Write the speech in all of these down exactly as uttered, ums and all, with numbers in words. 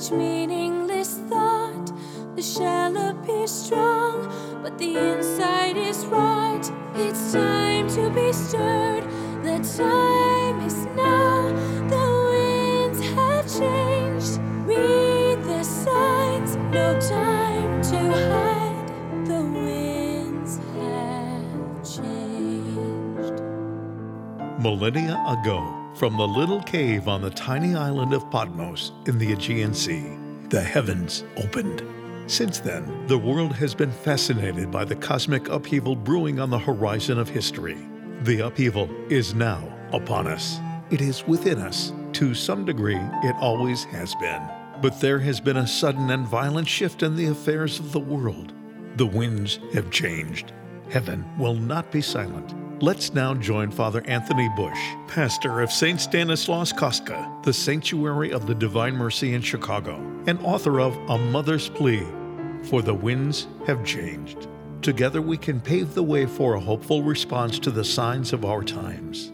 each meaningless thought. The shell appears strong, but the inside is rot. It's time to be stirred. The time is now. The winds have changed. Read the signs. No time to hide. The winds have changed. Millennia ago, from the little cave on the tiny island of Patmos in the Aegean Sea, the heavens opened. Since then, the world has been fascinated by the cosmic upheaval brewing on the horizon of history. The upheaval is now upon us. It is within us. To some degree, it always has been. But there has been a sudden and violent shift in the affairs of the world. The winds have changed. Heaven will not be silent. Let's now join Father Anthony Bush, pastor of Saint Stanislaus Kostka, the Sanctuary of the Divine Mercy in Chicago, and author of A Mother's Plea, For the Winds Have Changed. Together we can pave the way for a hopeful response to the signs of our times.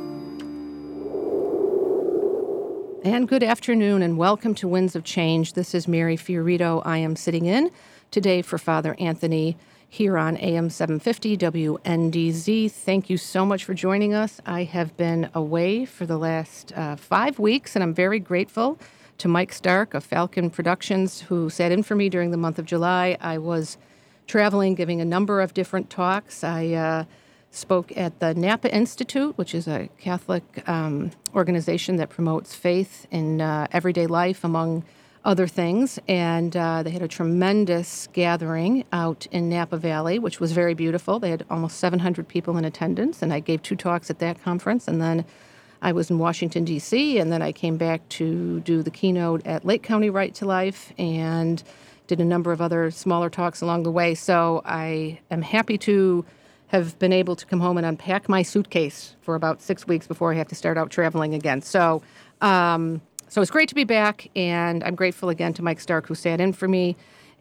And good afternoon and welcome to Winds of Change. This is Mary Fiorito. I am sitting in today for Father Anthony here on A M seven fifty W N D Z. Thank you so much for joining us. I have been away for the last uh, five weeks, and I'm very grateful to Mike Stark of Falcon Productions, who sat in for me during the month of July. I was traveling, giving a number of different talks. I uh, spoke at the Napa Institute, which is a Catholic um, organization that promotes faith in uh, everyday life, among other things, and uh, they had a tremendous gathering out in Napa Valley, which was very beautiful. They had almost seven hundred people in attendance, and I gave two talks at that conference, and then I was in Washington, D C, and then I came back to do the keynote at Lake County Right to Life, and did a number of other smaller talks along the way. So I am happy to have been able to come home and unpack my suitcase for about six weeks before I have to start out traveling again. So, um, So it's great to be back, and I'm grateful again to Mike Stark, who sat in for me.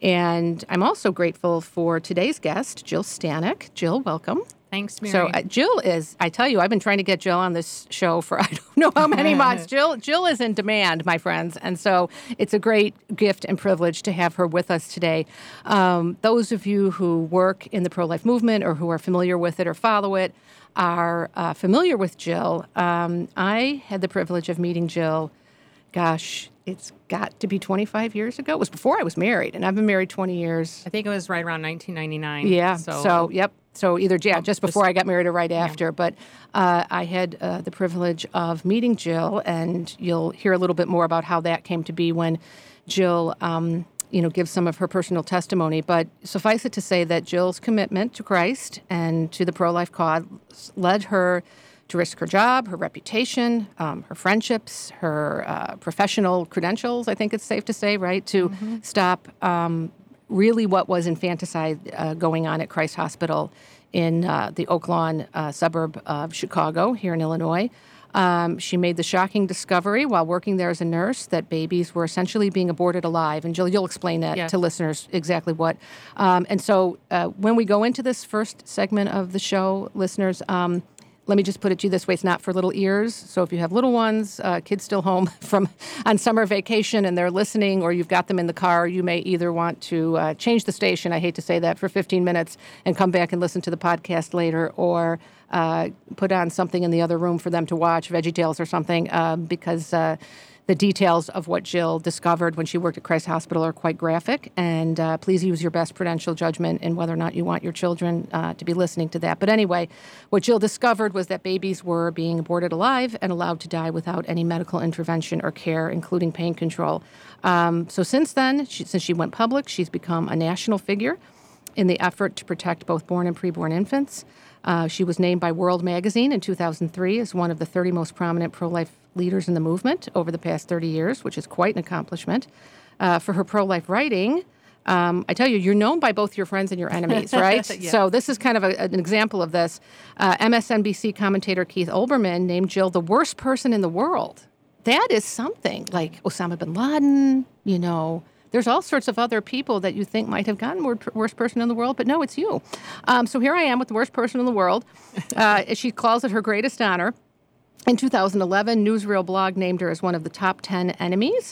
And I'm also grateful for today's guest, Jill Stanek. Jill, welcome. Thanks, Mary. So uh, Jill is, I tell you, I've been trying to get Jill on this show for I don't know how many months. Jill Jill is in demand, my friends. And so it's a great gift and privilege to have her with us today. Um, those of you who work in the pro-life movement or who are familiar with it or follow it are uh, familiar with Jill. Um, I had the privilege of meeting Jill. Gosh, it's got to be twenty-five years ago. It was before I was married, and I've been married twenty years. I think it was right around nineteen ninety-nine. Yeah, so, so yep. So either, yeah, um, just before just, I got married or right after. Yeah. But uh, I had uh, the privilege of meeting Jill, and you'll hear a little bit more about how that came to be when Jill, um, you know, gives some of her personal testimony. But suffice it to say that Jill's commitment to Christ and to the pro-life cause led her to risk her job, her reputation, um, her friendships, her uh, professional credentials, I think it's safe to say, right, to mm-hmm. stop um, really what was infanticide uh, going on at Christ Hospital in uh, the Oak Lawn uh, suburb of Chicago here in Illinois. Um, she made the shocking discovery while working there as a nurse that babies were essentially being aborted alive. And Jill, you'll explain that yes. to listeners exactly what. Um, and so uh, when we go into this first segment of the show, listeners, um, let me just put it to you this way. It's not for little ears. So if you have little ones, uh, kids still home from on summer vacation and they're listening, or you've got them in the car, you may either want to uh, change the station, I hate to say that, for fifteen minutes and come back and listen to the podcast later, or uh, put on something in the other room for them to watch, VeggieTales or something, uh, because uh, the details of what Jill discovered when she worked at Christ Hospital are quite graphic, and uh, please use your best prudential judgment in whether or not you want your children uh, to be listening to that. But anyway, what Jill discovered was that babies were being aborted alive and allowed to die without any medical intervention or care, including pain control. Um, so since then, she, since she went public, she's become a national figure in the effort to protect both born and preborn infants. Uh, she was named by World Magazine in two thousand three as one of the thirty most prominent pro-life leaders in the movement over the past thirty years, which is quite an accomplishment. Uh, for her pro-life writing, um, I tell you, you're known by both your friends and your enemies, right? Yeah. So this is kind of a, an example of this. Uh, M S N B C commentator Keith Olbermann named Jill the worst person in the world. That is something, like Osama bin Laden, you know. There's all sorts of other people that you think might have gotten wor- worst person in the world, but no, it's you. Um, so here I am with the worst person in the world. Uh, she calls it her greatest honor. In two thousand eleven, Newsreel blog named her as one of the top ten enemies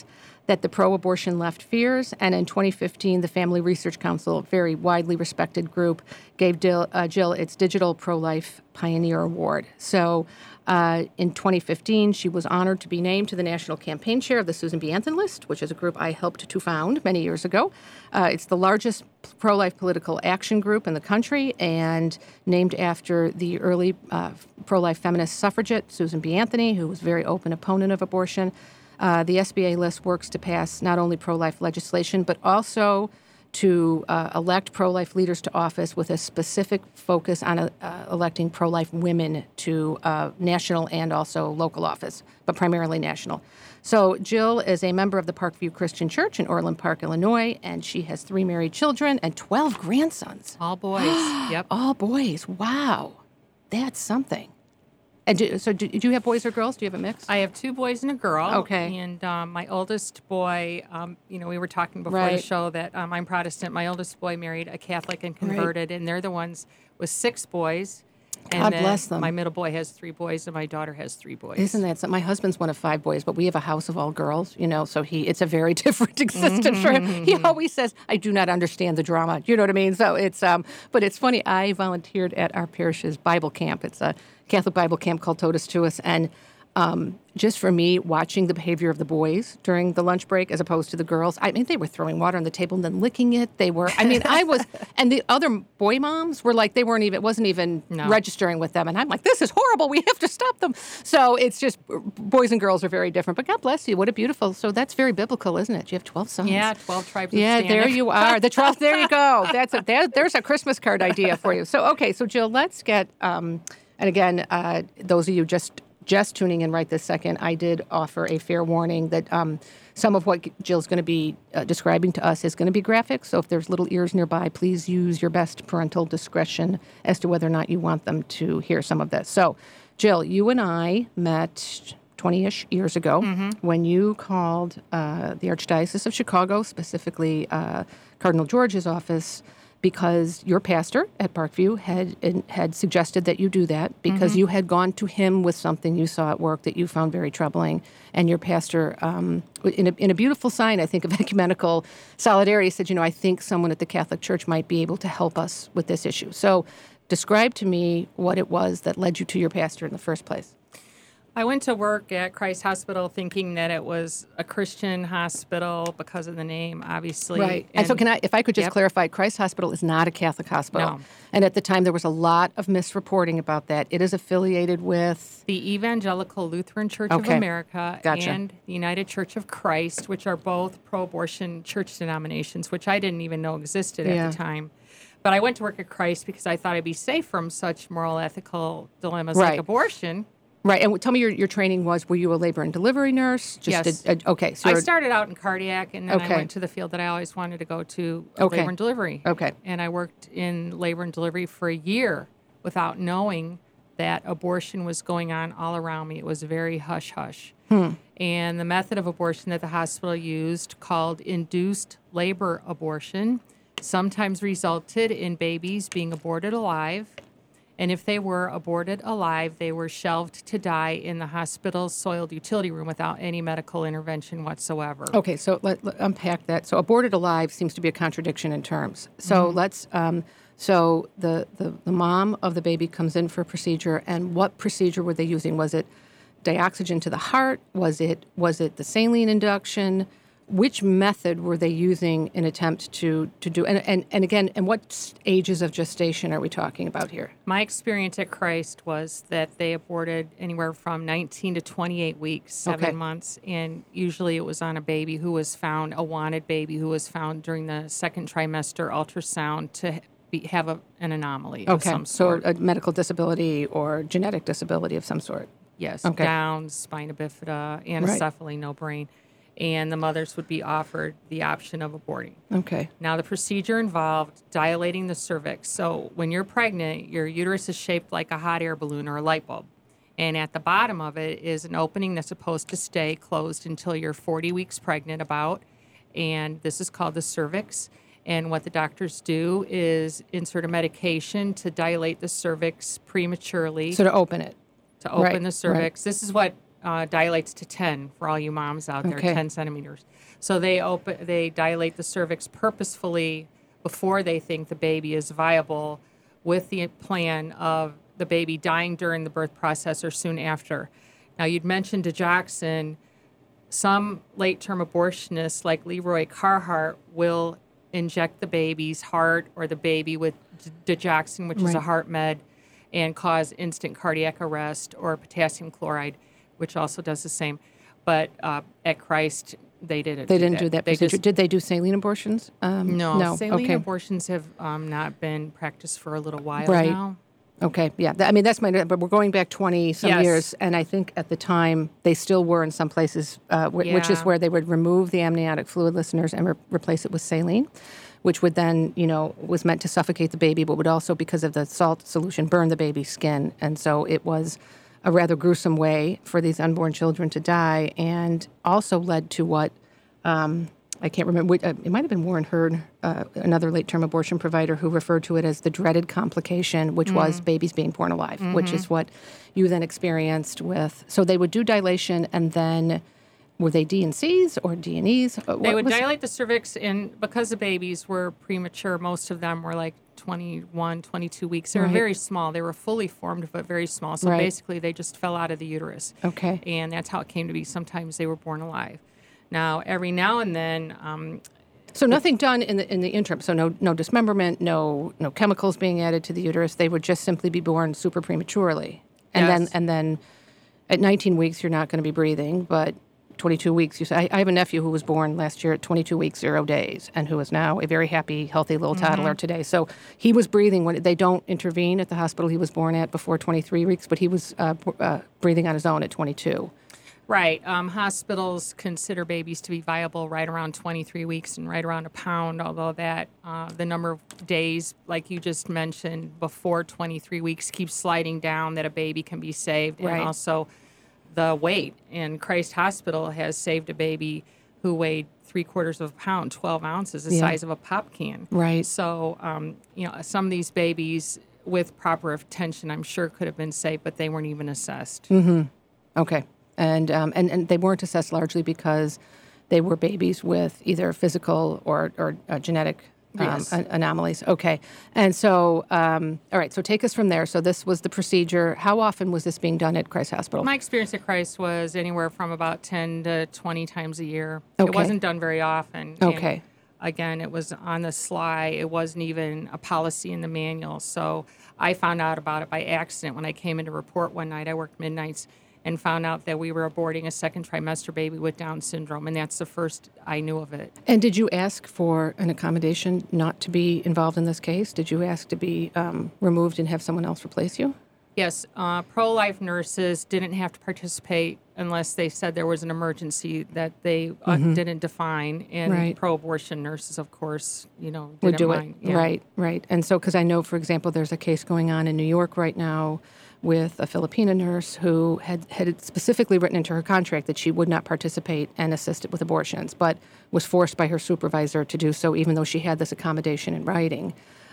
that the pro-abortion left fears. And in twenty fifteen, the Family Research Council, a very widely respected group, gave Jill, uh, Jill its Digital Pro-Life Pioneer Award. So uh, in twenty fifteen, she was honored to be named to the National Campaign Chair of the Susan B. Anthony List, which is a group I helped to found many years ago. Uh, it's the largest pro-life political action group in the country and named after the early uh, pro-life feminist suffragette, Susan B. Anthony, who was a very open opponent of abortion. Uh, the S B A list works to pass not only pro-life legislation, but also to uh, elect pro-life leaders to office with a specific focus on uh, electing pro-life women to uh, national and also local office, but primarily national. So Jill is a member of the Parkview Christian Church in Orland Park, Illinois, and she has three married children and twelve grandsons. All boys. Yep. All boys. Wow. That's something. And do, so do, do you have boys or girls? Do you have a mix? I have two boys and a girl. Okay. And um, my oldest boy, um, you know, we were talking before Right. the show that um, I'm Protestant. My oldest boy married a Catholic and converted, and they're the ones with six boys. And God then bless them. My middle boy has three boys, and my daughter has three boys. Isn't that something? My husband's one of five boys, but we have a house of all girls, you know, so he it's a very different existence for him. He always says, I do not understand the drama. You know what I mean? So it's, um, but it's funny. I volunteered at our parish's Bible camp. It's a Catholic Bible camp called Totus Tuus, and um, just for me, watching the behavior of the boys during the lunch break as opposed to the girls, I mean, they were throwing water on the table and then licking it. They were, I mean, I was, and the other boy moms were like, they weren't even, it wasn't even No. registering with them. And I'm like, this is horrible. We have to stop them. So it's just, boys and girls are very different. But God bless you. What a beautiful, so that's very biblical, isn't it? You have twelve sons. Yeah, twelve tribes of Yeah, there Stanek. you are. The twelve, there you go. That's a, there, there's a Christmas card idea for you. So, okay, so Jill, let's get, um, and again, uh, those of you just just tuning in right this second, I did offer a fair warning that um, some of what Jill's going to be uh, describing to us is going to be graphic. So if there's little ears nearby, please use your best parental discretion as to whether or not you want them to hear some of this. So, Jill, you and I met twenty-ish years ago Mm-hmm. when you called uh, the Archdiocese of Chicago, specifically uh, Cardinal George's office, because your pastor at Parkview had had suggested that you do that because Mm-hmm. you had gone to him with something you saw at work that you found very troubling. And your pastor, um, in, a, in a beautiful sign, I think, of ecumenical solidarity, said, you know, I think someone at the Catholic Church might be able to help us with this issue. So describe to me what it was that led you to your pastor in the first place. I went to work at Christ Hospital thinking that it was a Christian hospital because of the name, obviously. Right. And, so can I, if I could just Yep. clarify, Christ Hospital is not a Catholic hospital. No. And at the time, there was a lot of misreporting about that. It is affiliated with... The Evangelical Lutheran Church Okay. of America Gotcha. and the United Church of Christ, which are both pro-abortion church denominations, which I didn't even know existed Yeah. at the time. But I went to work at Christ because I thought I'd be safe from such moral, ethical dilemmas Right. like abortion. Right. And tell me your, your training was, were you a labor and delivery nurse? Just Yes. A, a, okay. So I you're- started out in cardiac, and then Okay. I went to the field that I always wanted to go to, Okay. labor and delivery. Okay. And I worked in labor and delivery for a year without knowing that abortion was going on all around me. It was very hush-hush. Hmm. And the method of abortion that the hospital used, called induced labor abortion, sometimes resulted in babies being aborted alive. And if they were aborted alive, they were shelved to die in the hospital's soiled utility room without any medical intervention whatsoever. Okay, so let, let unpack that. So aborted alive seems to be a contradiction in terms. So Mm-hmm. let's. Um, so the, the the mom of the baby comes in for a procedure, and what procedure were they using? Was it dioxygen to the heart? Was it was it the saline induction? Which method were they using in attempt to, to do, and, and, and again, and what ages of gestation are we talking about here? My experience at Christ was that they aborted anywhere from nineteen to twenty-eight weeks, seven Okay. months, and usually it was on a baby who was found, a wanted baby who was found during the second trimester ultrasound to be, have a, an anomaly of Okay, some so sort. a medical disability or genetic disability of some sort. Yes, Okay. Downs, spina bifida, anencephaly, no brain. And the mothers would be offered the option of aborting. Okay. Now, the procedure involved dilating the cervix. So when you're pregnant, your uterus is shaped like a hot air balloon or a light bulb. And at the bottom of it is an opening that's supposed to stay closed until you're forty weeks pregnant about. And this is called the cervix. And what the doctors do is insert a medication to dilate the cervix prematurely, So to open it. to open right, the right. cervix. This is what uh, dilates to ten for all you moms out there, Okay. ten centimeters. So they open, they dilate the cervix purposefully before they think the baby is viable, with the plan of the baby dying during the birth process or soon after. Now, you'd mentioned digoxin. Some late-term abortionists, like Leroy Carhart, will inject the baby's heart or the baby with d- digoxin, which is Right. a heart med, and cause instant cardiac arrest, or potassium chloride, which also does the same. But uh, at Christ, they didn't. They do didn't that. do that They procedure. just- Did they do saline abortions? Um, no, no. saline okay. abortions have um, not been practiced for a little while Right. now. Okay, yeah. Th- I mean, that's my. But we're going back twenty some Yes. years, and I think at the time they still were in some places, uh, wh- which is Yeah. where they would remove the amniotic fluid, listeners, and re- replace it with saline, which would then, you know, was meant to suffocate the baby, but would also, because of the salt solution, burn the baby's skin, and so it was a rather gruesome way for these unborn children to die, and also led to what. Um, I can't remember. which- uh, It might have been Warren Hurd, uh, another late-term abortion provider, who referred to it as the dreaded complication, which was babies being born alive, which is what you then experienced with. So they would do dilation, and then were they D and Cs or D and Es? Uh, They what would was- dilate the cervix, and because the babies were premature, most of them were like twenty-one, twenty-two weeks. They were Right. very small. They were fully formed, but very small. So Right. basically, they just fell out of the uterus. Okay. And that's how it came to be. Sometimes they were born alive. Now, every now and then, um, So nothing done in the in the interim. So no no dismemberment, no no chemicals being added to the uterus. They would just simply be born super prematurely, and then Yes. and then at nineteen weeks you're not going to be breathing, but twenty-two weeks. You say, I, I have a nephew who was born last year at twenty-two weeks zero days, and who is now a very happy, healthy little toddler today. So he was breathing when they don't intervene at the hospital he was born at before twenty-three weeks, but he was uh, b- uh, breathing on his own at twenty-two. right, um, hospitals consider babies to be viable right around twenty-three weeks and right around a pound, although that uh, the number of days, like you just mentioned, before twenty-three weeks keeps sliding down that a baby can be saved. Right. And also the weight. And Christ Hospital has saved a baby who weighed three quarters of a pound, twelve ounces, the Yeah. size of a pop can. Right. So, um, you know, some of these babies with proper attention, I'm sure, could have been saved, but they weren't even assessed. Okay. And, um, and and they weren't assessed largely because they were babies with either physical or, or uh, genetic um, Yes. an- anomalies. Okay. And so, um, all right, so take us from there. So this was the procedure. How often was this being done at Christ Hospital? My experience at Christ was anywhere from about ten to twenty times a year. Okay. It wasn't done very often. and Okay. again, it was on the sly. It wasn't even a policy in the manual. So I found out about it by accident when I came in to report one night. I worked midnights and found out that we were aborting a second trimester baby with Down syndrome, and that's the first I knew of it. And did you ask for an accommodation not to be involved in this case? Did you ask to be um, removed and have someone else replace you? Yes, uh, pro-life nurses didn't have to participate unless they said there was an emergency that they uh, didn't define, and Right. pro-abortion nurses, of course, you know, Would didn't do mind. it. Yeah. Right, right. And so, because I know, for example, there's a case going on in New York right now with a Filipina nurse who had, had specifically written into her contract that she would not participate and assist with abortions, but was forced by her supervisor to do so, even though she had this accommodation in writing.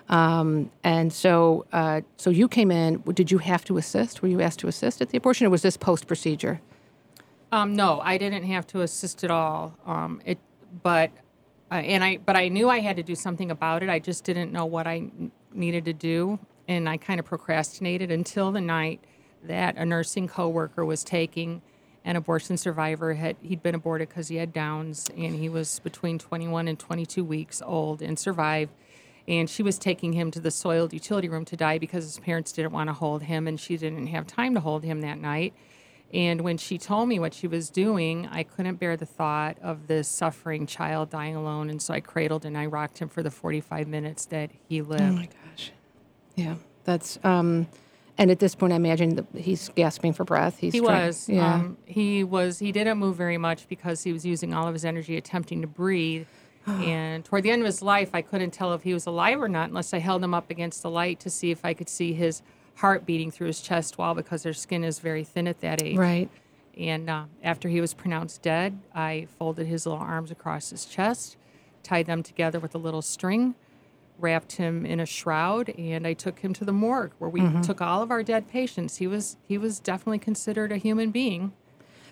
Um, and so, uh, so you came in. Did you have to assist? Were you asked to assist at the abortion, or was this post procedure? Um, no, I didn't have to assist at all. Um, it, but, uh, and I, but I knew I had to do something about it. I just didn't know what I n- needed to do, and I kind of procrastinated until the night that a nursing coworker was taking an abortion survivor. Had he'd been aborted because he had Downs, and he was between twenty-one and twenty-two weeks old and survived. And she was taking him to the soiled utility room to die because his parents didn't want to hold him, and she didn't have time to hold him that night. And when she told me what she was doing, I couldn't bear the thought of this suffering child dying alone. And so I cradled and I rocked him for the forty-five minutes that he lived. Oh my gosh. Yeah, that's. Um, and at this point, I imagine that he's gasping for breath. He's He trying- was. Yeah. Um, he was. He didn't move very much because he was using all of his energy attempting to breathe. And toward the end of his life, I couldn't tell if he was alive or not unless I held him up against the light to see if I could see his heart beating through his chest wall, because their skin is very thin at that age. Right. And uh, after he was pronounced dead, I folded his little arms across his chest, tied them together with a little string, wrapped him in a shroud, and I took him to the morgue where we took all of our dead patients. He was he was definitely considered a human being.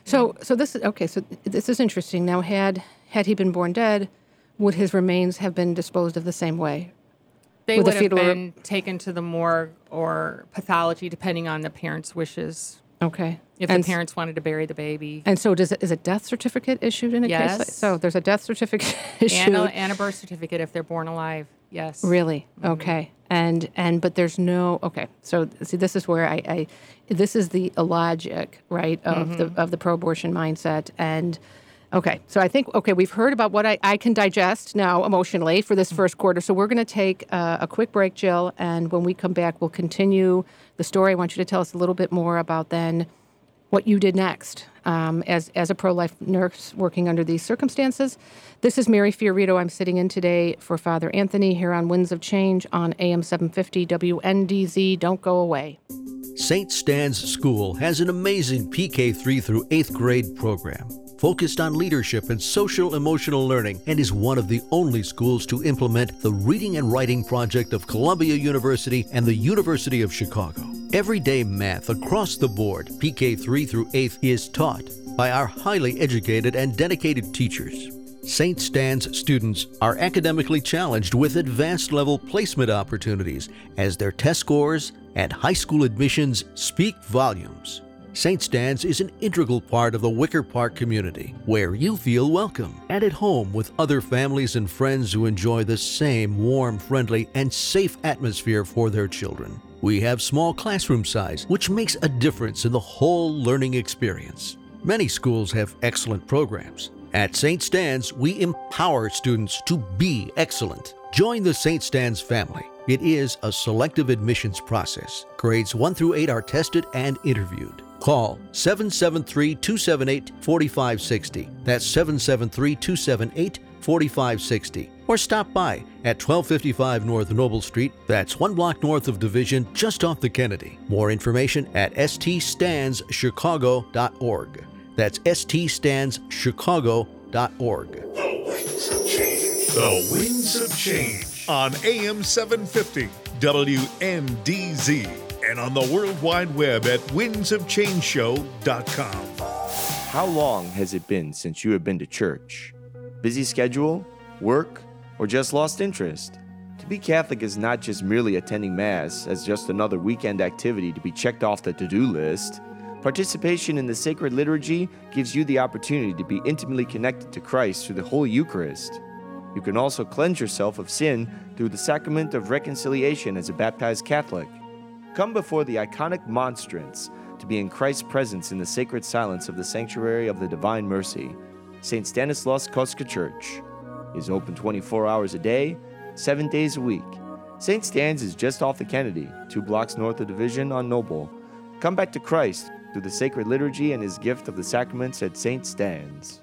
So, so this is okay. So this is interesting. Now, had had he been born dead, would his remains have been disposed of the same way? They With would a have fetal- been taken to the morgue or pathology, depending on the parents' wishes. Okay. If and the parents wanted to bury the baby. And so, does it, is a death certificate issued in a case? Yes. Like, so there's a death certificate issued. And a, and a birth certificate if they're born alive. Yes. Really? Okay. And and but there's no okay. So see, this is where I, I this is the illogic, right, of Mm-hmm. the of the pro-abortion mindset. And okay, so I think okay, we've heard about what I, I can digest now emotionally for this first quarter. So we're going to take uh, a quick break, Jill, and when we come back, we'll continue the story. I want you to tell us a little bit more about then what you did next um, as as a pro-life nurse working under these circumstances. This is Mary Fiorito. I'm sitting in today for Father Anthony here on Winds of Change on A M seven fifty W N D Z. Don't go away. Saint Stan's School has an amazing P K three through eighth grade program focused on leadership and social emotional learning, and is one of the only schools to implement the Reading and Writing Project of Columbia University and the University of Chicago. Everyday math across the board, P K three through eighth, is taught by our highly educated and dedicated teachers. Saint Stan's students are academically challenged with advanced level placement opportunities as their test scores and high school admissions speak volumes. Saint Stan's is an integral part of the Wicker Park community, where you feel welcome and at home with other families and friends who enjoy the same warm, friendly, and safe atmosphere for their children. We have small classroom size, which makes a difference in the whole learning experience. Many schools have excellent programs. At Saint Stan's, we empower students to be excellent. Join the Saint Stan's family. It is a selective admissions process. Grades one through eight are tested and interviewed. Call seven seven three, two seven eight, four five six zero. That's seven seven three, two seven eight, four five six zero. Or stop by at twelve fifty-five North Noble Street. That's one block north of Division, just off the Kennedy. More information at s t stans chicago dot org. That's s t stans chicago dot org. The Winds of Change on A M seven fifty W N D Z and on the World Wide Web at winds of change show dot com. How long has it been since you have been to church? Busy schedule? Work? Or just lost interest? To be Catholic is not just merely attending Mass as just another weekend activity to be checked off the to-do list. Participation in the sacred liturgy gives you the opportunity to be intimately connected to Christ through the Holy Eucharist. You can also cleanse yourself of sin through the sacrament of reconciliation as a baptized Catholic. Come before the iconic monstrance to be in Christ's presence in the sacred silence of the sanctuary of the Divine Mercy. Saint Stanislaus Kostka Church is open twenty-four hours a day, seven days a week. Saint Stan's is just off the Kennedy, two blocks north of Division on Noble. Come back to Christ through the sacred liturgy and his gift of the sacraments at Saint Stan's.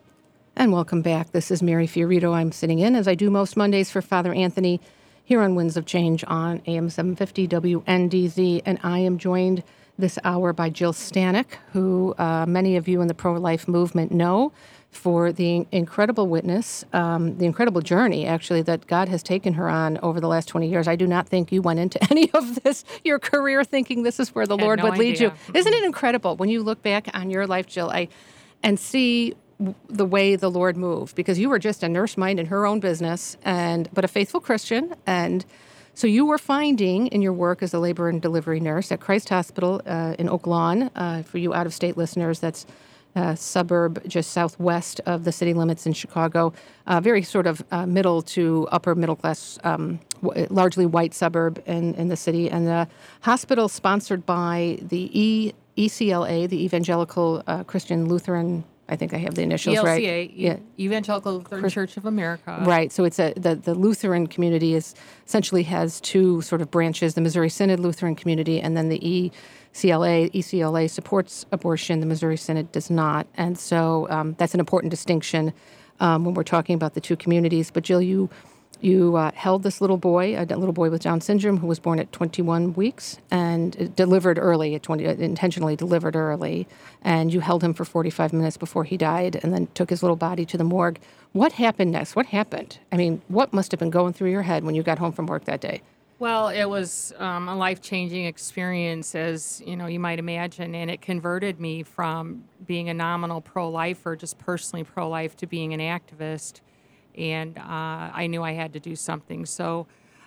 And welcome back. This is Mary Fiorito. I'm sitting in, as I do most Mondays, for Father Anthony here on Winds of Change on A M seven fifty W N D Z. And I am joined this hour by Jill Stanek, who uh, many of you in the pro-life movement know for the incredible witness, um, the incredible journey, actually, that God has taken her on over the last twenty years. I do not think you went into any of this, your career, thinking this is where the Had Lord no would lead idea. you. Isn't it incredible when you look back on your life, Jill, I, and see the way the Lord moved? Because you were just a nurse mind in her own business, and but a faithful Christian. And so you were finding in your work as a labor and delivery nurse at Christ Hospital uh, in Oak Lawn, uh, for you out-of-state listeners, that's a suburb just southwest of the city limits in Chicago, uh, very sort of uh, middle to upper middle class, um, w- largely white suburb in, in the city. And the hospital sponsored by the e- ECLA, the Evangelical uh, Christian Lutheran, I think I have the initials E L C A, right. E- Yeah. Evangelical Lutheran Church of America. Right. So it's a the, the Lutheran community is essentially has two sort of branches: the Missouri Synod Lutheran community, and then the E C L A. E C L A supports abortion. The Missouri Synod does not, and so um, that's an important distinction um, when we're talking about the two communities. But Jill, you you uh, held this little boy, a little boy with Down syndrome, who was born at twenty-one weeks and delivered early at twenty, intentionally delivered early, and you held him for forty-five minutes before he died, and then took his little body to the morgue. What happened next? What happened? I mean, what must have been going through your head when you got home from work that day? Well, it was um, a life-changing experience, as you know, you might imagine, and it converted me from being a nominal pro-lifer, just personally pro-life, to being an activist. And uh, I knew I had to do something. So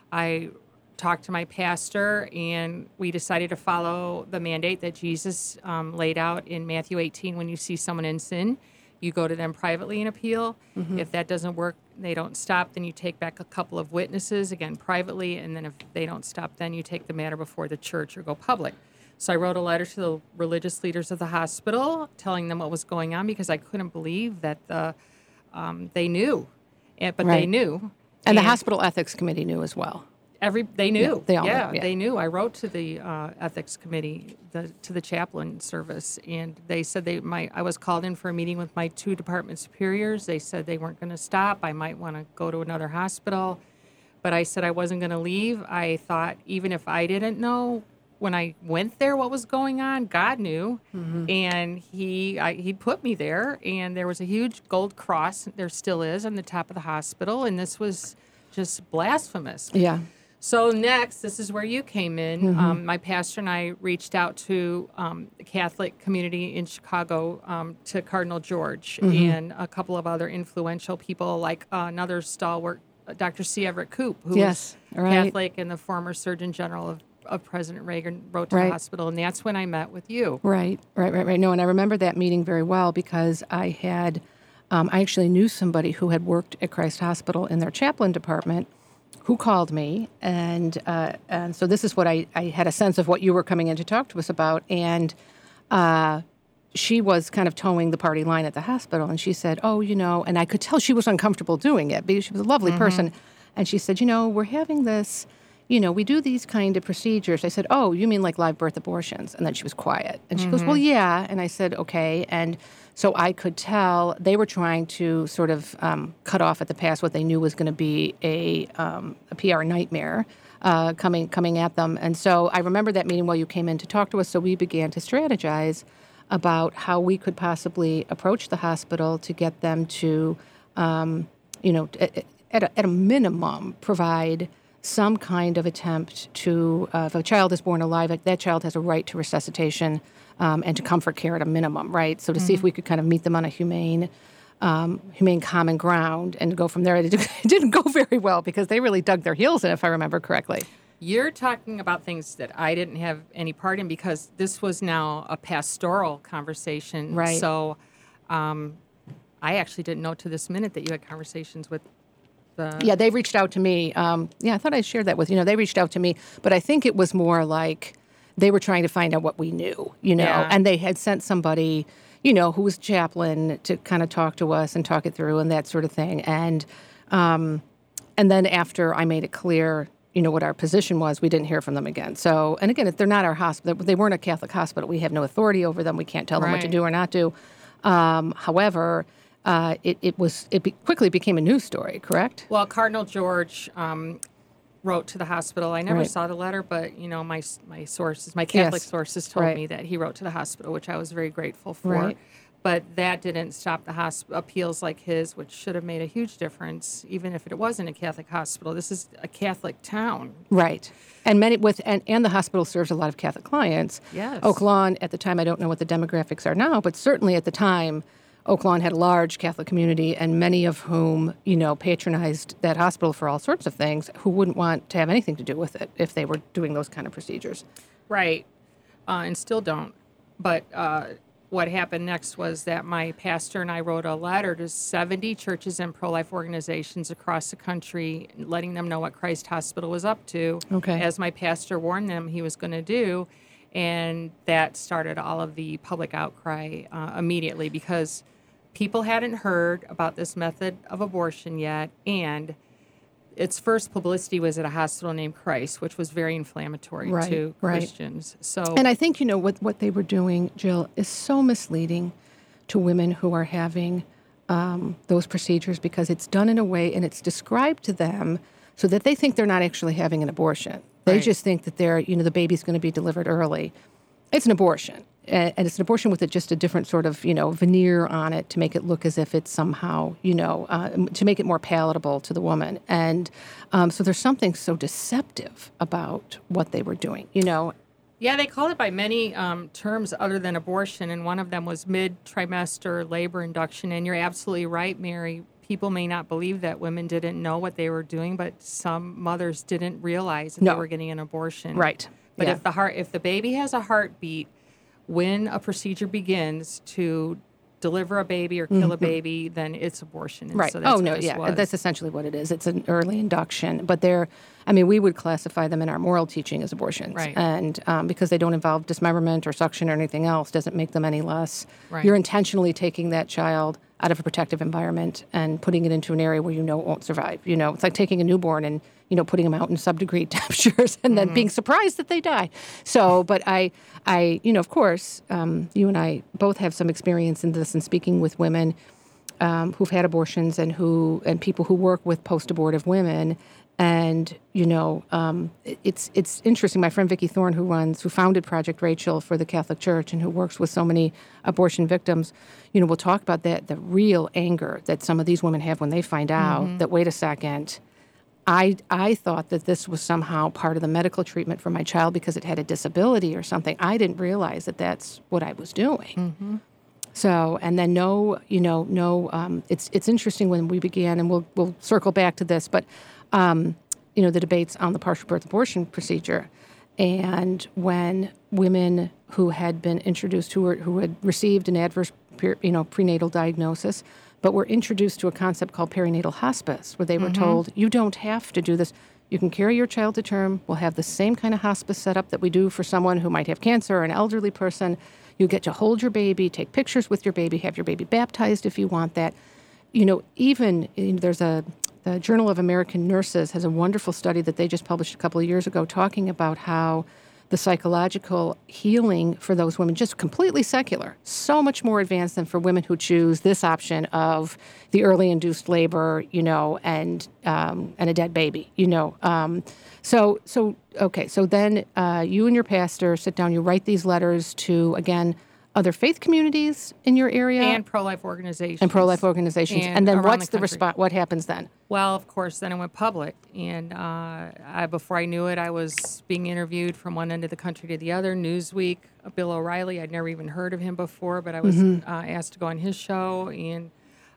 I talked to my pastor, and we decided to follow the mandate that Jesus um, laid out in Matthew eighteen. When you see someone in sin, you go to them privately and appeal. Mm-hmm. If that doesn't work, they don't stop, then you take back a couple of witnesses, again, privately. And then if they don't stop, then you take the matter before the church or go public. So I wrote a letter to the religious leaders of the hospital telling them what was going on, because I couldn't believe that the, um, they knew. And, but Right. they knew. And, And the hospital ethics committee knew as well. Every they knew. Yeah, they all yeah, knew, yeah. they knew. I wrote to the uh, ethics committee, the, to the chaplain service, and they said they my I was called in for a meeting with my two department superiors. They said they weren't going to stop. I might want to go to another hospital, but I said I wasn't going to leave. I thought even if I didn't know when I went there what was going on, God knew, mm-hmm. and he I, he put me there. And there was a huge gold cross. There still is on the top of the hospital, and this was just blasphemous. Yeah. So next, this is where you came in. Mm-hmm. Um, my pastor and I reached out to um, the Catholic community in Chicago, um, to Cardinal George, Mm-hmm. and a couple of other influential people, like uh, another stalwart, uh, Doctor C. Everett Koop, who Yes, was right. Catholic and the former Surgeon General of, of President Reagan, wrote to Right. the hospital, and that's when I met with you. Right, right, right, right. No, and I remember that meeting very well because I had, um, I actually knew somebody who had worked at Christ Hospital in their chaplain department, who called me, and uh, and so this is what I, I had a sense of what you were coming in to talk to us about, and uh, she was kind of towing the party line at the hospital, and she said, oh, you know, and I could tell she was uncomfortable doing it because she was a lovely Mm-hmm. person, and she said, you know, we're having this, you know, we do these kind of procedures. I said, oh, you mean like live birth abortions? And then she was quiet, and she goes, well, yeah, and I said, okay, and so I could tell they were trying to sort of um, cut off at the pass what they knew was going to be a, um, a P R nightmare uh, coming coming at them. And so I remember that meeting while you came in to talk to us. So we began to strategize about how we could possibly approach the hospital to get them to, um, you know, at, at, a, at a minimum, provide some kind of attempt to, uh, if a child is born alive, that child has a right to resuscitation um, and to comfort care at a minimum, right? So to mm-hmm. see if we could kind of meet them on a humane, um, humane common ground and go from there. It didn't go very well because they really dug their heels in, if I remember correctly. You're talking about things that I didn't have any part in because this was now a pastoral conversation. Right. So um, I actually didn't know to this minute that you had conversations with the... Yeah, they reached out to me. Um, yeah, I thought I shared that with you. know, they reached out to me, but I think it was more like they were trying to find out what we knew, you know, Yeah. and they had sent somebody, you know, who was chaplain to kind of talk to us and talk it through and that sort of thing. And um, and then after I made it clear, you know, what our position was, we didn't hear from them again. So, and again, if they're not our hospital, they weren't a Catholic hospital. We have no authority over them. We can't tell them what to Right. do or not do. Um, however, uh, it, it was it be, quickly became a news story, correct? Well, Cardinal George um, wrote to the hospital. I never Right. saw the letter, but, you know, my my sources, my Catholic Yes. sources told Right. me that he wrote to the hospital, which I was very grateful for. Right. But that didn't stop the hosp- appeals like his, which should have made a huge difference, even if it wasn't a Catholic hospital. This is a Catholic town. Right. And many with and, and the hospital serves a lot of Catholic clients. Yes. Oak Lawn at the time, I don't know what the demographics are now, but certainly at the time, Oak Lawn had a large Catholic community, and many of whom, you know, patronized that hospital for all sorts of things, who wouldn't want to have anything to do with it if they were doing those kind of procedures. Right. Uh, and still don't. But uh, what happened next was that my pastor and I wrote a letter to seventy churches and pro-life organizations across the country, letting them know what Christ Hospital was up to, Okay. as my pastor warned them he was going to do. And that started all of the public outcry uh, immediately because people hadn't heard about this method of abortion yet, and its first publicity was at a hospital named Christ, which was very inflammatory Right, to right. Christians. So, And I think, you know, what, what they were doing, Jill, is so misleading to women who are having um, those procedures because it's done in a way and it's described to them so that they think they're not actually having an abortion. They Right. just think that they're, you know, the baby's going to be delivered early. It's an abortion. And and it's an abortion with a, just a different sort of, you know, veneer on it to make it look as if it's somehow, you know, uh, to make it more palatable to the woman. And um, so there's something so deceptive about what they were doing, you know. Yeah, they call it by many um, terms other than abortion, and one of them was mid-trimester labor induction. And you're absolutely right, Mary. People may not believe that women didn't know what they were doing, but some mothers didn't realize that No. they were getting an abortion. Right. But Yeah. if the heart, if the baby has a heartbeat, when a procedure begins to deliver a baby or kill a baby, then it's abortion. And Right. So that's oh, what no, this yeah. was. That's essentially what it is. It's an early induction. But they're, I mean, we would classify them in our moral teaching as abortions. Right. And um, because they don't involve dismemberment or suction or anything else, doesn't make them any less. Right. You're intentionally taking that child out of a protective environment and putting it into an area where you know it won't survive. You know, it's like taking a newborn and, you know, putting them out in sub-degree temperatures and then being surprised that they die. So, but I, I, you know, of course, um, you and I both have some experience in this and speaking with women um, who've had abortions and who, and people who work with post-abortive women. And, you know, um, it- it's it's interesting. My friend Vicki Thorne, who runs, who founded Project Rachel for the Catholic Church and who works with so many abortion victims, you know, we'll talk about that, the real anger that some of these women have when they find out that, wait a second, I I thought that this was somehow part of the medical treatment for my child because it had a disability or something. I didn't realize that that's what I was doing. So, and then no, you know, no, um, it's it's interesting when we began, and we'll we'll circle back to this, but, um, you know, the debates on the partial birth abortion procedure, and when women who had been introduced, who were who had received an adverse, per, you know, prenatal diagnosis, but were introduced to a concept called perinatal hospice, where they were told, you don't have to do this. You can carry your child to term. We'll have the same kind of hospice setup that we do for someone who might have cancer or an elderly person. You get to hold your baby, take pictures with your baby, have your baby baptized if you want that. You know, even you know, there's a the Journal of American Nurses has a wonderful study that they just published a couple of years ago talking about how the psychological healing for those women, just completely secular, so much more advanced than for women who choose this option of the early induced labor, you know, and um, and a dead baby, you know. Um, so so okay, so then uh, you and your pastor sit down, you write these letters to, again, other faith communities in your area and pro-life organizations. and pro-life organizations, and, And then around what's the the country. response? What happens then? Well, of course, then it went public, and uh, I, before I knew it, I was being interviewed from one end of the country to the other. Newsweek, Bill O'Reilly, I'd never even heard of him before, but I was Mm-hmm. uh, asked to go on his show, and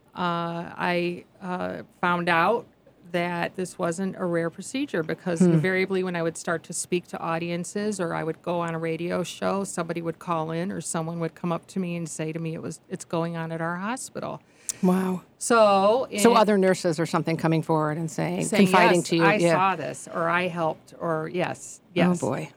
uh, I uh, found out that this wasn't a rare procedure because Hmm. invariably when I would start to speak to audiences or I would go on a radio show, somebody would call in or someone would come up to me and say to me, it was it's going on at our hospital. Wow. So, So in- other nurses or something coming forward and saying, saying, confiding yes, to you. I yeah. saw this, or I helped, or yes, yes. Oh boy.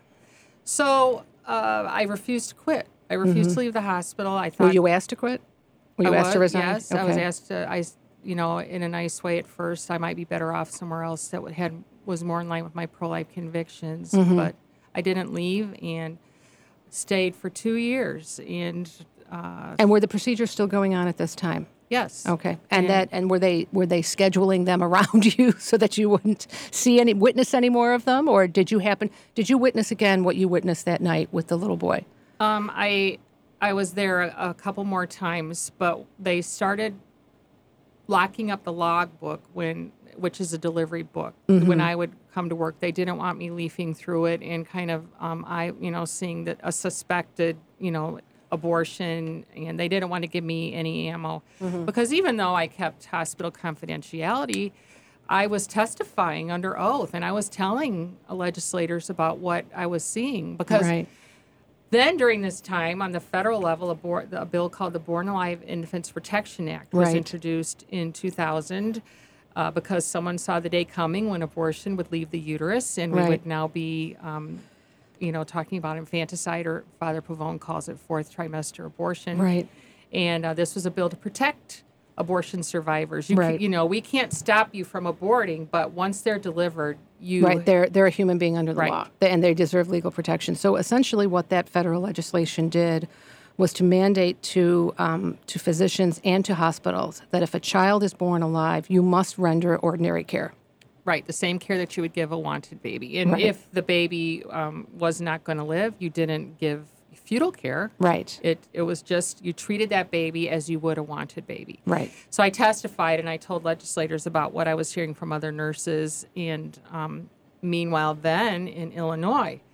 So uh, I refused to quit. I refused to leave the hospital. I thought Were you asked to quit? Were you I asked was, to resign? Yes, I was Okay. asked to. I, s- you know, in a nice way at first. I might be better off somewhere else that would had was more in line with my pro-life convictions. Mm-hmm. But I didn't leave and stayed for two years. And uh, And were the procedures still going on at this time? yes, Okay. And And- that and were they were they scheduling them around you so that you wouldn't see any witness any more of them, or did you happen did you witness again what you witnessed that night with the little boy? Um, I I was there a, a couple more times, but they started locking up the logbook when, which is a delivery book. When I would come to work, they didn't want me leafing through it and kind of um, I you know seeing that a suspected you know abortion, and they didn't want to give me any ammo because even though I kept hospital confidentiality, I was testifying under oath and I was telling legislators about what I was seeing because. Right. Then, during this time, on the federal level, a, bor- a bill called the Born Alive Infants Protection Act was Right. introduced in two thousand uh, because someone saw the day coming when abortion would leave the uterus, and we Right. would now be, um, you know, talking about infanticide, or Father Pavone calls it fourth trimester abortion. Right. And uh, this was a bill to protect abortion survivors. You, Right. you know, we can't stop you from aborting, but once they're delivered, you Right, they're they're a human being under the Right. law, They- and they deserve legal protection. So essentially, what that federal legislation did was to mandate to um, to physicians and to hospitals that if a child is born alive, you must render ordinary care. Right, the same care that you would give a wanted baby. And Right. if the baby um, was not going to live, you didn't give fetal care. Right. It it was just you treated that baby as you would a wanted baby. Right. So I testified and I told legislators about what I was hearing from other nurses. And um, meanwhile, then in Illinois,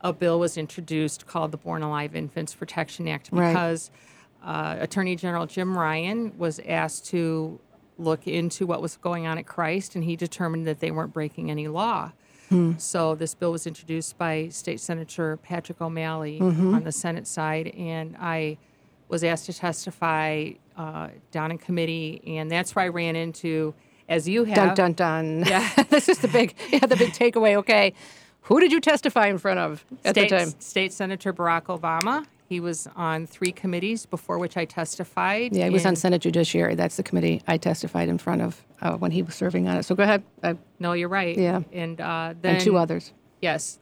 a bill was introduced called the Born Alive Infants Protection Act Right. because uh, Attorney General Jim Ryan was asked to look into what was going on at Christ, and he determined that they weren't breaking any law. Hmm. So this bill was introduced by State Senator Patrick O'Malley mm-hmm. on the Senate side, and I was asked to testify uh, down in committee, and that's where I ran into, as you have. Dun, dun, dun. Yeah. This is the big, yeah, the big takeaway. Okay. Who did you testify in front of at State, the time? State Senator Barack Obama. He was on three committees before which I testified. Yeah, he was on Senate Judiciary. That's the committee I testified in front of uh, when he was serving on it. So go ahead. I, no, you're right. Yeah. And uh, then and two others. Yes.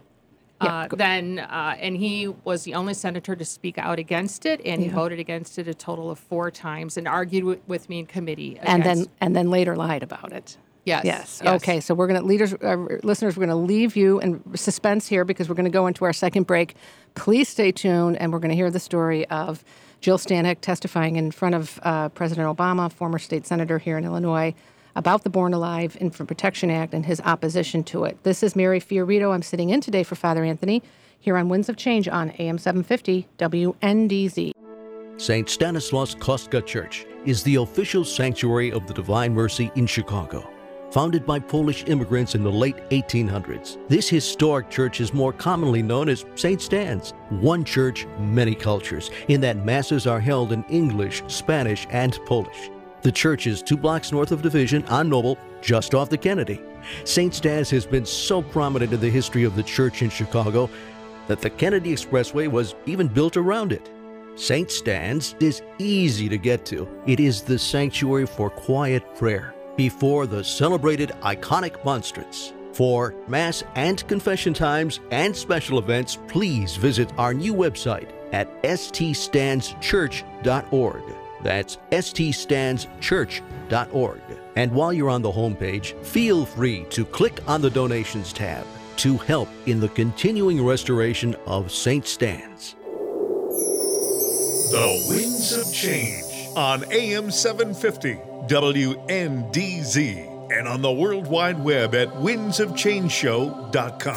Yeah, uh, then uh, and he was the only senator to speak out against it, and he Yeah. voted against it a total of four times, and argued with, with me in committee. And then against- and then later lied about it. yes, Yes. yes. Okay. So we're going to, leaders, uh, listeners, we're going to leave you in suspense here because we're going to go into our second break. Please stay tuned, and we're going to hear the story of Jill Stanek testifying in front of uh, President Obama, former state senator here in Illinois, about the Born Alive Infant Protection Act and his opposition to it. This is Mary Fiorito. I'm sitting in today for Father Anthony here on Winds of Change on A M seven fifty W N D Z. Saint Stanislaus Kostka Church is the official sanctuary of the Divine Mercy in Chicago. Founded by Polish immigrants in the late eighteen hundreds, this historic church is more commonly known as Saint Stan's. One church, many cultures, in that masses are held in English, Spanish, and Polish. The church is two blocks north of Division on Noble, just off the Kennedy. Saint Stan's has been so prominent in the history of the church in Chicago that the Kennedy Expressway was even built around it. Saint Stan's is easy to get to. It is the sanctuary for quiet prayer before the celebrated iconic monstrance. For Mass and confession times and special events, please visit our new website at s t stands church dot org. That's s t stands church dot org. And while you're on the homepage, feel free to click on the Donations tab to help in the continuing restoration of Saint Stan's. The Winds of Change on A M seven fifty W N D Z and on the World Wide Web at winds of change show dot com.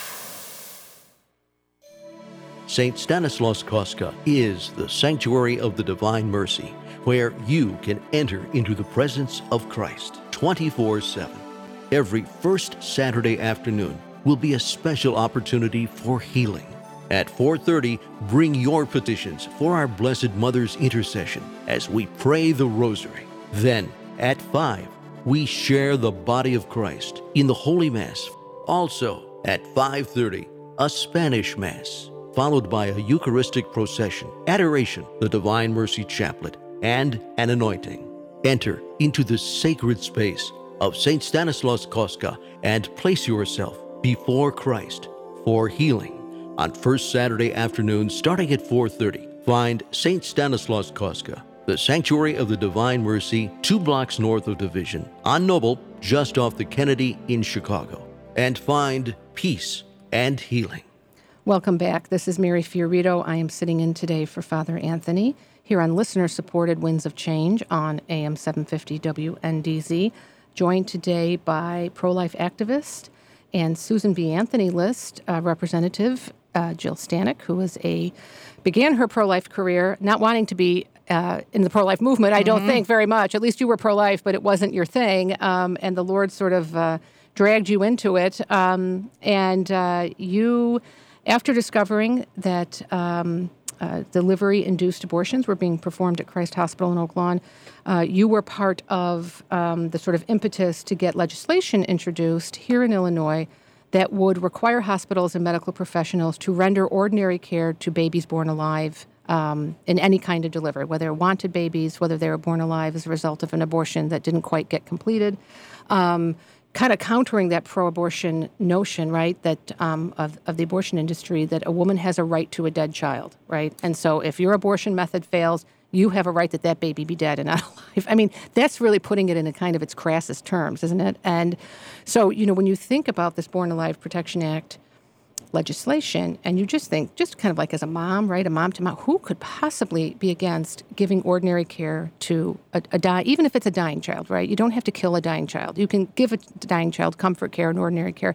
Saint Stanislaus Kostka is the sanctuary of the Divine Mercy, where you can enter into the presence of Christ twenty-four seven. Every first Saturday afternoon will be a special opportunity for healing. At four thirty, bring your petitions for our Blessed Mother's intercession as we pray the Rosary. Then, at five, we share the body of Christ in the Holy Mass. Also, at five thirty, a Spanish Mass, followed by a Eucharistic procession, adoration, the Divine Mercy Chaplet, and an anointing. Enter into the sacred space of Saint Stanislaus Kostka and place yourself before Christ for healing. On first Saturday afternoon, starting at four thirty, find Saint Stanislaus Kostka, the Sanctuary of the Divine Mercy, two blocks north of Division, on Noble, just off the Kennedy in Chicago, and find peace and healing. Welcome back. This is Mary Fiorito. I am sitting in today for Father Anthony here on listener-supported Winds of Change on A M seven fifty W N D Z, joined today by pro-life activist and Susan B. Anthony List uh, representative uh, Jill Stanek, who was a began her pro-life career not wanting to be uh, in the pro-life movement. I don't mm-hmm. think very much. At least you were pro-life, but it wasn't your thing, um, and the Lord sort of uh, dragged you into it, um, and uh, you. After discovering that um, uh, delivery-induced abortions were being performed at Christ Hospital in Oak Lawn, uh, you were part of um, the sort of impetus to get legislation introduced here in Illinois that would require hospitals and medical professionals to render ordinary care to babies born alive um, in any kind of delivery, whether wanted babies, whether they were born alive as a result of an abortion that didn't quite get completed. Um, kind of countering that pro-abortion notion, right, that um, of, of the abortion industry, that a woman has a right to a dead child, right? And so if your abortion method fails, you have a right that that baby be dead and not alive. I mean, that's really putting it in a kind of its crassest terms, isn't it? And so, you know, when you think about this Born Alive Protection Act legislation, and you just think, just kind of like as a mom, right, a mom to mom, who could possibly be against giving ordinary care to a, a die, even if it's a dying child, right? You don't have to kill a dying child. You can give a dying child comfort care and ordinary care.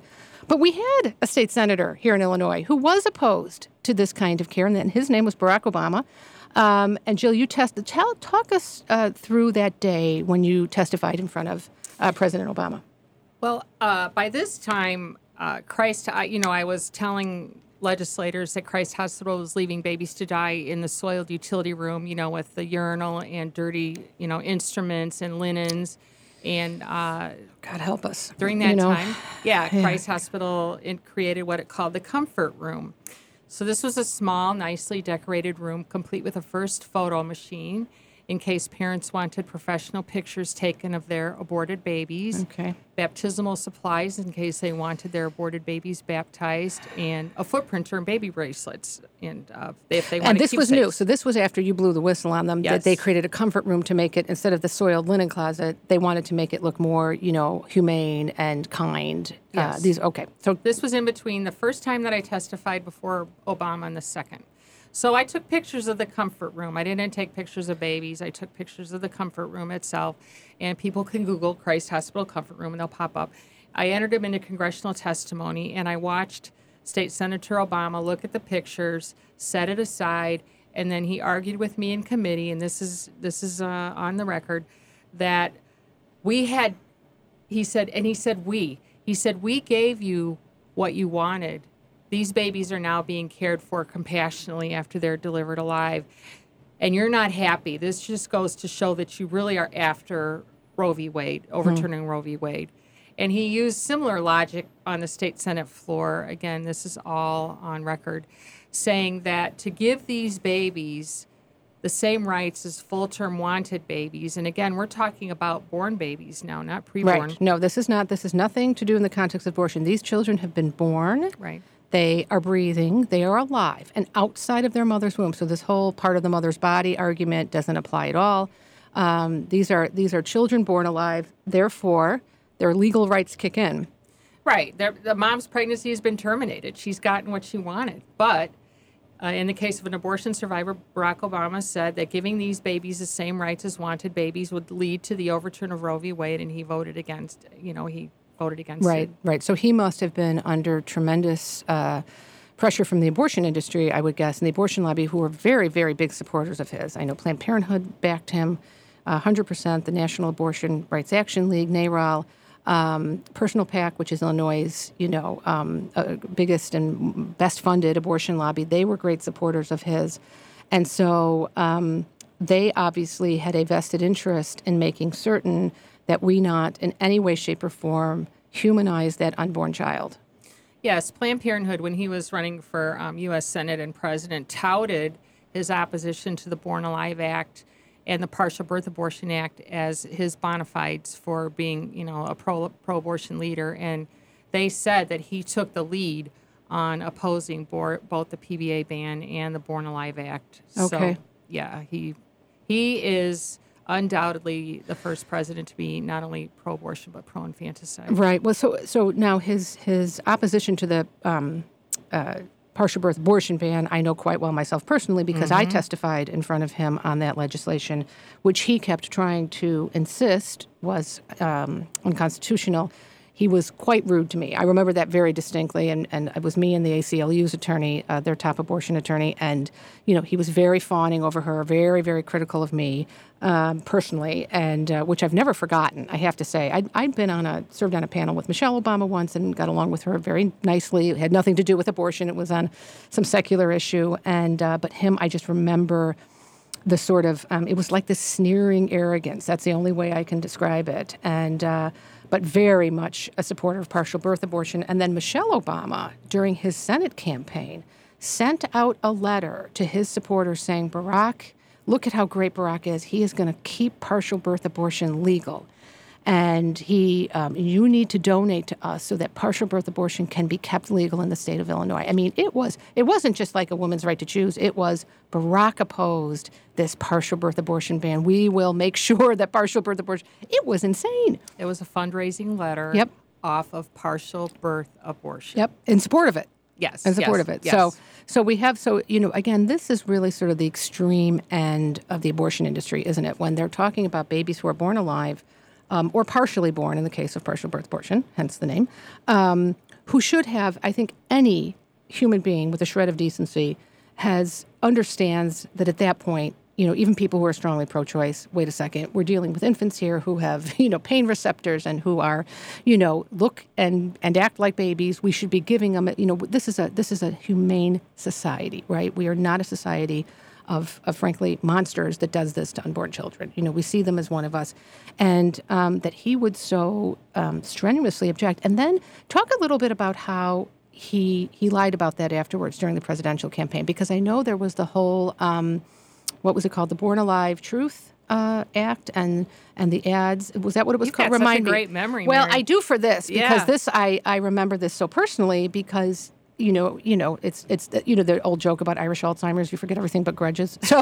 But we had a state senator here in Illinois who was opposed to this kind of care, and his name was Barack Obama. Um, and Jill, you tested. Tell, talk us uh, through that day when you testified in front of uh, President Obama. Well, uh, by this time, uh, Christ, I, you know, I was telling legislators that Christ Hospital was leaving babies to die in the soiled utility room, you know, with the urinal and dirty, you know, instruments and linens. And uh, God help us. During that you know, time, yeah, Christ yeah. Hospital it created what it called the comfort room. So this was a small, nicely decorated room, complete with a first photo machine, in case parents wanted professional pictures taken of their aborted babies. Okay. Baptismal supplies in case they wanted their aborted babies baptized, and a foot printer and baby bracelets. And uh, if they wanted and this keepsakes. was new. So this was after you blew the whistle on them. Yes. That they created a comfort room to make it, instead of the soiled linen closet, they wanted to make it look more, you know, humane and kind. Yes. Uh, these okay. So this was in between the first time that I testified before Obama and the second. So I took pictures of the comfort room. I didn't take pictures of babies. I took pictures of the comfort room itself. And people can Google Christ Hospital comfort room, and they'll pop up. I entered them into congressional testimony, and I watched State Senator Obama look at the pictures, set it aside, and then he argued with me in committee, and this is this is uh, on the record, that we had, he said, and he said we, he said, we gave you what you wanted. These babies are now being cared for compassionately after they're delivered alive. And you're not happy. This just goes to show that you really are after Roe v. Wade, overturning mm-hmm. Roe v. Wade. And he used similar logic on the state Senate floor. Again, this is all on record, saying that to give these babies the same rights as full-term wanted babies, and again, we're talking about born babies now, not preborn. Right. No, this is not. This is nothing to do in the context of abortion. These children have been born. Right. They are breathing, they are alive, and outside of their mother's womb. So this whole part of the mother's body argument doesn't apply at all. Um, these are these are children born alive. Therefore, their legal rights kick in. Right. Their, the mom's pregnancy has been terminated. She's gotten what she wanted. But uh, in the case of an abortion survivor, Barack Obama said that giving these babies the same rights as wanted babies would lead to the overturn of Roe v. Wade, and he voted against, you know, he voted against right, it. Right, right. So he must have been under tremendous uh, pressure from the abortion industry, I would guess, and the abortion lobby, who were very, very big supporters of his. I know Planned Parenthood backed him uh, one hundred percent, the National Abortion Rights Action League, NARAL, um, Personal PAC, which is Illinois' you know, um, uh, biggest and best-funded abortion lobby. They were great supporters of his. And so um, they obviously had a vested interest in making certain that we not in any way, shape, or form humanize that unborn child. Yes, Planned Parenthood, when he was running for um, U S Senate and President, touted his opposition to the Born Alive Act and the Partial Birth Abortion Act as his bona fides for being, you know, a pro, pro-abortion leader. And they said that he took the lead on opposing bor- both the P B A ban and the Born Alive Act. Okay. So, yeah, he he is undoubtedly the first president to be not only pro-abortion but pro-infanticide. Right. Well, so so now his his opposition to the um, uh, partial birth abortion ban, I know quite well myself personally because mm-hmm. I testified in front of him on that legislation, which he kept trying to insist was um, unconstitutional. He was quite rude to me. I remember that very distinctly, and, and it was me and the A C L U's attorney, uh, their top abortion attorney, and, you know, he was very fawning over her, very, very critical of me um, personally, and uh, which I've never forgotten, I have to say. I'd, I'd been on a, served on a panel with Michelle Obama once and got along with her very nicely. It had nothing to do with abortion. It was on some secular issue, and uh, but him, I just remember the sort of, um, it was like this sneering arrogance. That's the only way I can describe it, and uh, but very much a supporter of partial birth abortion. And then Michelle Obama, during his Senate campaign, sent out a letter to his supporters saying, Barack, look at how great Barack is. He is going to keep partial birth abortion legal. And he, um, you need to donate to us so that partial birth abortion can be kept legal in the state of Illinois. I mean, it was it wasn't just like a woman's right to choose. It was Barack opposed this partial birth abortion ban. We will make sure that partial birth abortion. It was insane. It was a fundraising letter. Yep. Off of partial birth abortion. Yep, in support of it. Yes. In support yes, of it. Yes. So, so we have. So you know, again, this is really sort of the extreme end of the abortion industry, isn't it? When they're talking about babies who are born alive. Um, or partially born in the case of partial birth abortion, hence the name, um, who should have, I think, any human being with a shred of decency has understands that at that point, you know, even people who are strongly pro-choice, wait a second, we're dealing with infants here who have, you know, pain receptors and who are, you know, look and, and act like babies. We should be giving them, you know, this is a this is a humane society, right? We are not a society of, of frankly, monsters that does this to unborn children. You know, we see them as one of us. And um, that he would so um, strenuously object. And then talk a little bit about how he he lied about that afterwards during the presidential campaign, because I know there was the whole... Um, what was it called? The Born Alive Truth uh, Act and and the ads. Was that what it was You've called? got Remind such a me. great memory, Well, Mary. I do for this because Yeah. this I, I remember this so personally because you know you know it's it's the, you know the old joke about Irish Alzheimer's. You forget everything but grudges. So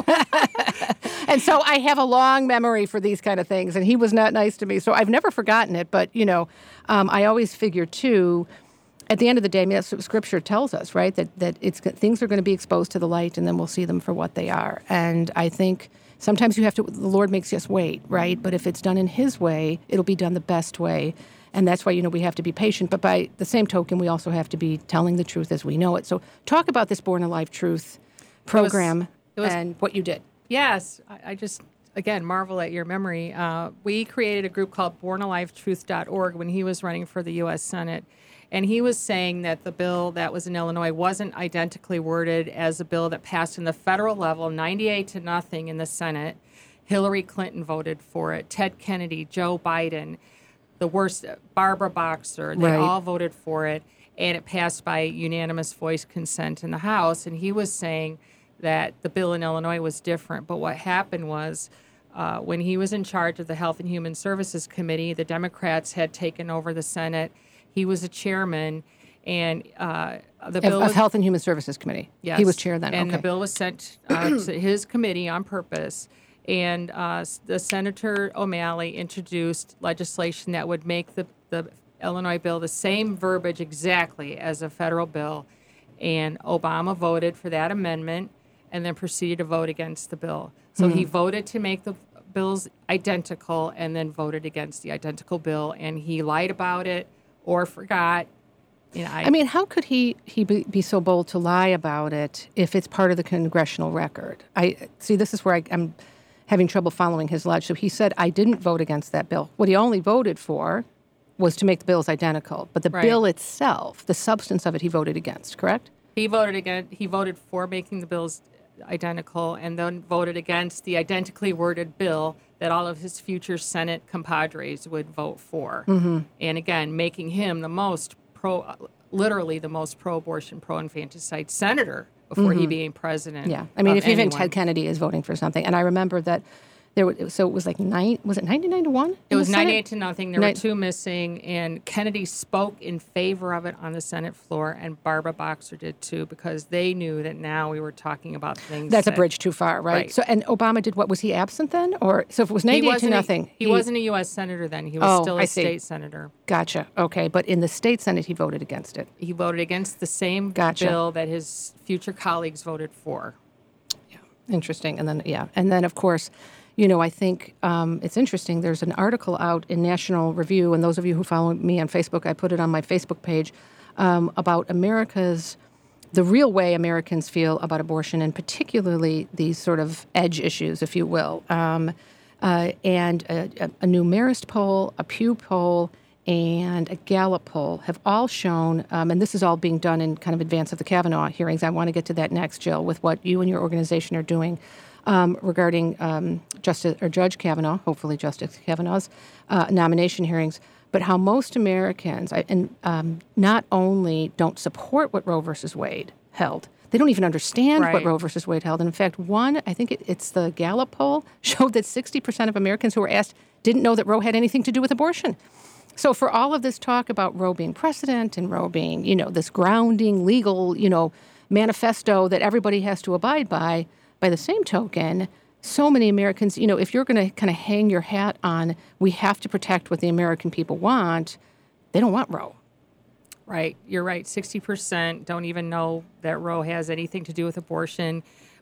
and so I have a long memory for these kind of things. And he was not nice to me, so I've never forgotten it. But you know, um, I always figure too. At the end of the day, I mean, that's what Scripture tells us, right? That that it's things are going to be exposed to the light, and then we'll see them for what they are. And I think sometimes you have to. The Lord makes us wait, right? But if it's done in His way, it'll be done the best way, and that's why you know we have to be patient. But by the same token, we also have to be telling the truth as we know it. So, talk about this Born Alive Truth program it was- and what you did. Yes, I, I just, again, marvel at your memory. Uh, we created a group called born alive truth dot org when he was running for the U S Senate. And he was saying that the bill that was in Illinois wasn't identically worded as a bill that passed in the federal level, ninety-eight to nothing in the Senate. Hillary Clinton voted for it. Ted Kennedy, Joe Biden, the worst, Barbara Boxer, they Right. all voted for it. And it passed by unanimous voice consent in the House. And he was saying that the bill in Illinois was different. But what happened was uh, when he was in charge of the Health and Human Services Committee, the Democrats had taken over the Senate. He was a chairman, and uh, the Of, bill of was, Health and Human Services Committee. yes, He was chair then. and okay. the bill was sent uh, to his committee on purpose. And uh, s- the Senator O'Malley introduced legislation that would make the, the Illinois bill the same verbiage exactly as a federal bill. And Obama voted for that amendment and then proceeded to vote against the bill. So he voted to make the bills identical and then voted against the identical bill. And he lied about it or forgot. You know, I, I mean, how could he he be, be so bold to lie about it if it's part of the congressional record? I see. This is where I, I'm having trouble following his logic. So he said, "I didn't vote against that bill." What he only voted for was to make the bills identical, but the Right. bill itself, the substance of it, he voted against. Correct? He voted again. He voted for making the bills identical, and then voted against the identically worded bill that all of his future Senate compadres would vote for. Mm-hmm. And again, making him the most pro, literally the most pro-abortion, pro-infanticide senator before he became president. Yeah. I mean, of if even anyone. Ted Kennedy is voting for something, and I remember that there was, so it was like nine. Was it ninety-nine to one? It was ninety-eight to nothing. There Ni- were two missing, and Kennedy spoke in favor of it on the Senate floor, and Barbara Boxer did too, because they knew that now we were talking about things. That's a that- bridge too far, right? Right. So, and Obama did what? Was he absent then, or so if it was He ninety-eight to wasn't a- nothing? he, wasn't a U S senator then. He was Oh, still I a see. state senator. Gotcha. Okay, but in the state Senate, he voted against it. He voted against the same Gotcha. bill that his future colleagues voted for. Interesting. And then, yeah. And then, of course, you know, I think um, it's interesting. There's an article out in National Review, and those of you who follow me on Facebook, I put it on my Facebook page, um, about America's, the real way Americans feel about abortion, and particularly these sort of edge issues, if you will. Um, uh, and a, a, a new Marist poll, a Pew poll, and a Gallup poll have all shown, um, and this is all being done in kind of advance of the Kavanaugh hearings. I want to get to that next, Jill, with what you and your organization are doing um, regarding um, Justice or Judge Kavanaugh, hopefully Justice Kavanaugh's uh, nomination hearings. But how most Americans, I, and um, not only don't support what Roe versus Wade held, they don't even understand what Right. Roe versus Wade held. And in fact, one, I think it, it's the Gallup poll, showed that sixty percent of Americans who were asked didn't know that Roe had anything to do with abortion. So for all of this talk about Roe being precedent and Roe being, you know, this grounding legal, you know, manifesto that everybody has to abide by, by the same token, so many Americans, you know, if you're going to kind of hang your hat on, we have to protect what the American people want, they don't want Roe. Right. You're right. sixty percent don't even know that Roe has anything to do with abortion.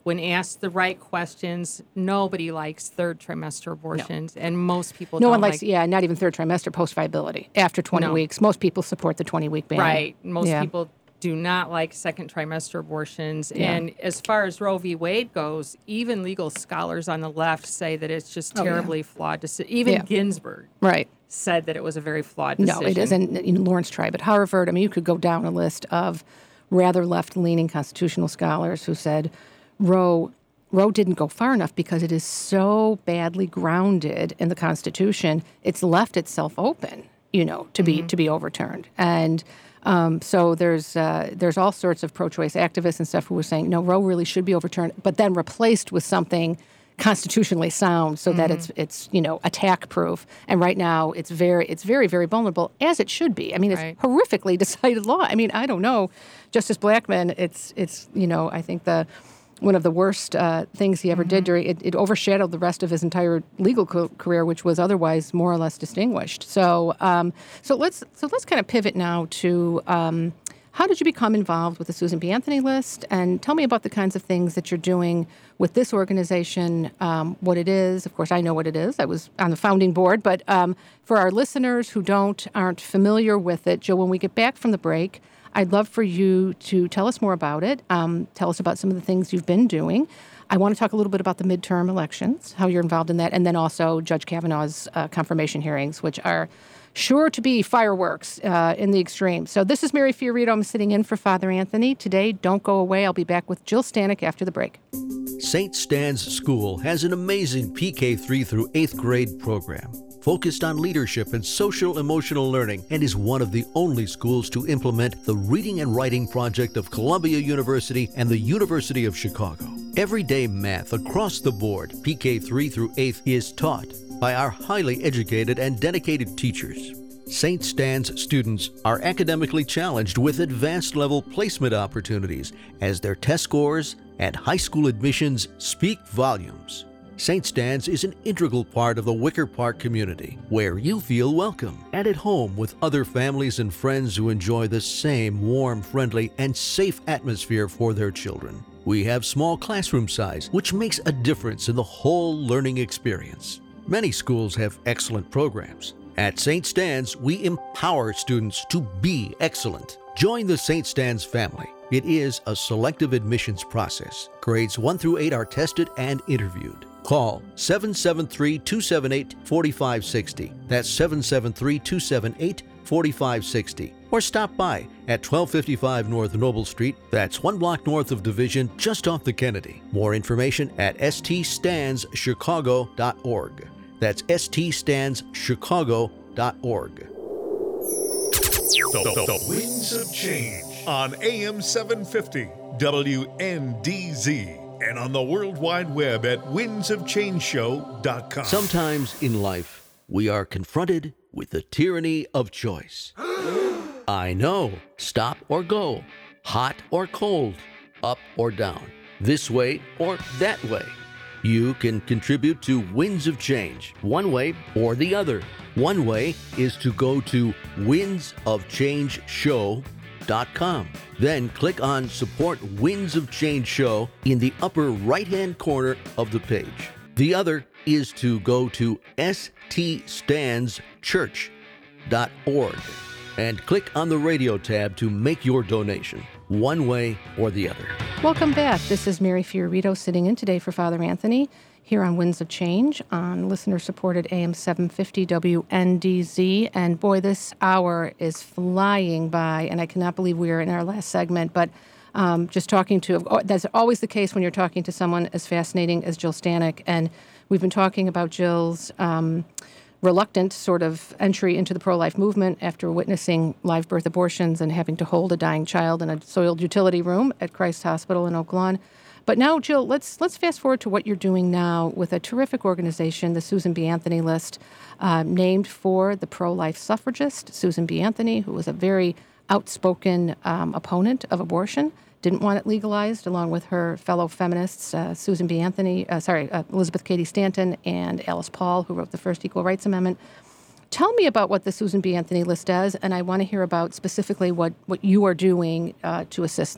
when asked the right questions, nobody likes third trimester abortions, and most people No don't one likes, like, yeah, not even third trimester, post-viability. After twenty No. weeks, most people support the twenty-week ban. right. Most Yeah. people do not like second trimester abortions. Yeah. And as far as Roe v. Wade goes, even legal scholars on the left say that it's just Oh, yeah. terribly flawed. Deci- even Yeah. Ginsburg Right. said that it was a very flawed decision. No, it isn't. You know, Lawrence Tribe at Harvard. I mean, you could go down a list of rather left-leaning constitutional scholars who said Roe Roe didn't go far enough because it is so badly grounded in the Constitution. It's left itself open, you know, to be Mm-hmm. to be overturned. And um, so there's uh, there's all sorts of pro-choice activists and stuff who were saying no, Roe really should be overturned, but then replaced with something constitutionally sound so that it's it's you know attack proof. And right now it's very it's very very vulnerable, as it should be. I mean, it's Right. horrifically decided law. I mean, I don't know, Justice Blackmun. It's it's you know I think the one of the worst uh, things he ever did during it, it overshadowed the rest of his entire legal co- career, which was otherwise more or less distinguished. So um, so let's so let's kind of pivot now to. Um, How did you become involved with the Susan B. Anthony list? And tell me about the kinds of things that you're doing with this organization, um, what it is. Of course, I know what it is. I was on the founding board. But um, for our listeners who don't, aren't familiar with it, Jill, when we get back from the break, I'd love for you to tell us more about it. Um, tell us about some of the things you've been doing. I want to talk a little bit about the midterm elections, how you're involved in that, and then also Judge Kavanaugh's uh, confirmation hearings, which are sure to be fireworks uh, in the extreme. So this is Mary Fiorito. I'm sitting in for Father Anthony today. Don't go away. I'll be back with Jill Stanek after the break. Saint Stan's School has an amazing P K three through eighth grade program focused on leadership and social emotional learning, and is one of the only schools to implement the Reading and Writing Project of Columbia University and the University of Chicago. Everyday math across the board, P K three through eighth, is taught by our highly educated and dedicated teachers. Saint Stan's students are academically challenged with advanced level placement opportunities as their test scores and high school admissions speak volumes. Saint Stan's is an integral part of the Wicker Park community, where you feel welcome and at home with other families and friends who enjoy the same warm, friendly, and safe atmosphere for their children. We have small classroom size, which makes a difference in the whole learning experience. Many schools have excellent programs. At Saint Stan's, we empower students to be excellent. Join the Saint Stan's family. It is a selective admissions process. Grades one through eight are tested and interviewed. Call seven seven three, two seven eight, four five six zero. That's seven seven three, two seven eight, four five six zero. Or stop by at twelve fifty-five North Noble Street. That's one block north of Division, just off the Kennedy. More information at s t stans chicago dot org. That's s t stans chicago dot org. The, the, the Winds of Change on A M seven fifty W N D Z and on the World Wide Web at winds of change show dot com. Sometimes in life, we are confronted with the tyranny of choice. I know. Stop or go. Hot or cold. Up or down. This way or that way. You can contribute to Winds of Change, one way or the other. One way is to go to winds of change show dot com. Then click on Support Winds of Change Show in the upper right-hand corner of the page. The other is to go to s t stans church dot org and click on the radio tab to make your donation, one way or the other. Welcome back. This is Mary Fiorito sitting in today for Father Anthony here on Winds of Change on listener-supported A M seven fifty W N D Z. And boy, this hour is flying by, and I cannot believe we are in our last segment, but um, just talking to, oh, that's always the case when you're talking to someone as fascinating as Jill Stanek. And we've been talking about Jill's um, reluctant sort of entry into the pro-life movement after witnessing live birth abortions and having to hold a dying child in a soiled utility room at Christ Hospital in Oak Lawn. But now, Jill, let's let's fast forward to what you're doing now with a terrific organization, the Susan B. Anthony List, uh, named for the pro-life suffragist, Susan B. Anthony, who was a very outspoken um, opponent of abortion, didn't want it legalized, along with her fellow feminists, uh, Susan B. Anthony, uh, sorry, uh, Elizabeth Cady Stanton and Alice Paul, who wrote the first Equal Rights Amendment. Tell me about what the Susan B. Anthony List does, and I want to hear about specifically what, what you are doing uh, to assist them.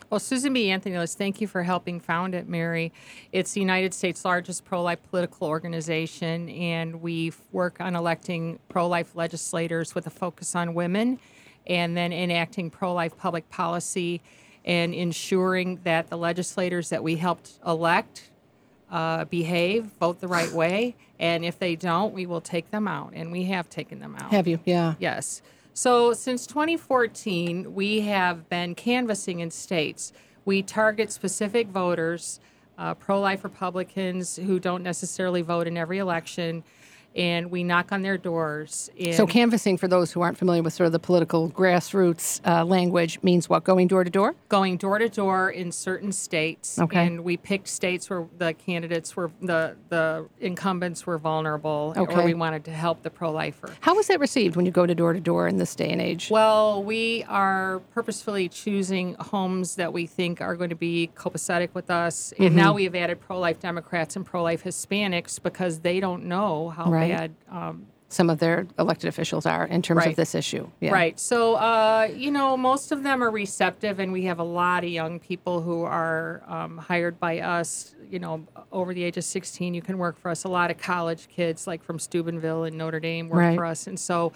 Well, Susan B. Anthony List, thank you for helping found it, Mary. It's the United States' largest pro-life political organization, and we f- work on electing pro-life legislators with a focus on women, and then enacting pro-life public policy and ensuring that the legislators that we helped elect uh, behave, vote the right way, and if they don't, we will take them out, and we have taken them out. Have you? Yeah. Yes. So since twenty fourteen, we have been canvassing in states. We target specific voters, uh, pro-life Republicans who don't necessarily vote in every election, and we knock on their doors. And So canvassing, for those who aren't familiar with sort of the political grassroots uh, language, means what? Going door to door? going door to door in certain states. Okay. And we picked states where the candidates were, the, the incumbents were vulnerable, Okay. or we wanted to help the pro-lifer. How is that received when you go to door to door in this day and age? Well, we are purposefully choosing homes that we think are going to be copacetic with us. And Mm-hmm. now we have added pro-life Democrats and pro-life Hispanics because they don't know how Right. bad. Um, Some of their elected officials are in terms of Right. this issue. Yeah. Right. So, uh, you know, most of them are receptive, and we have a lot of young people who are um, hired by us, you know, over the age of sixteen. You can work for us. A lot of college kids, like from Steubenville and Notre Dame, work Right. for us. And so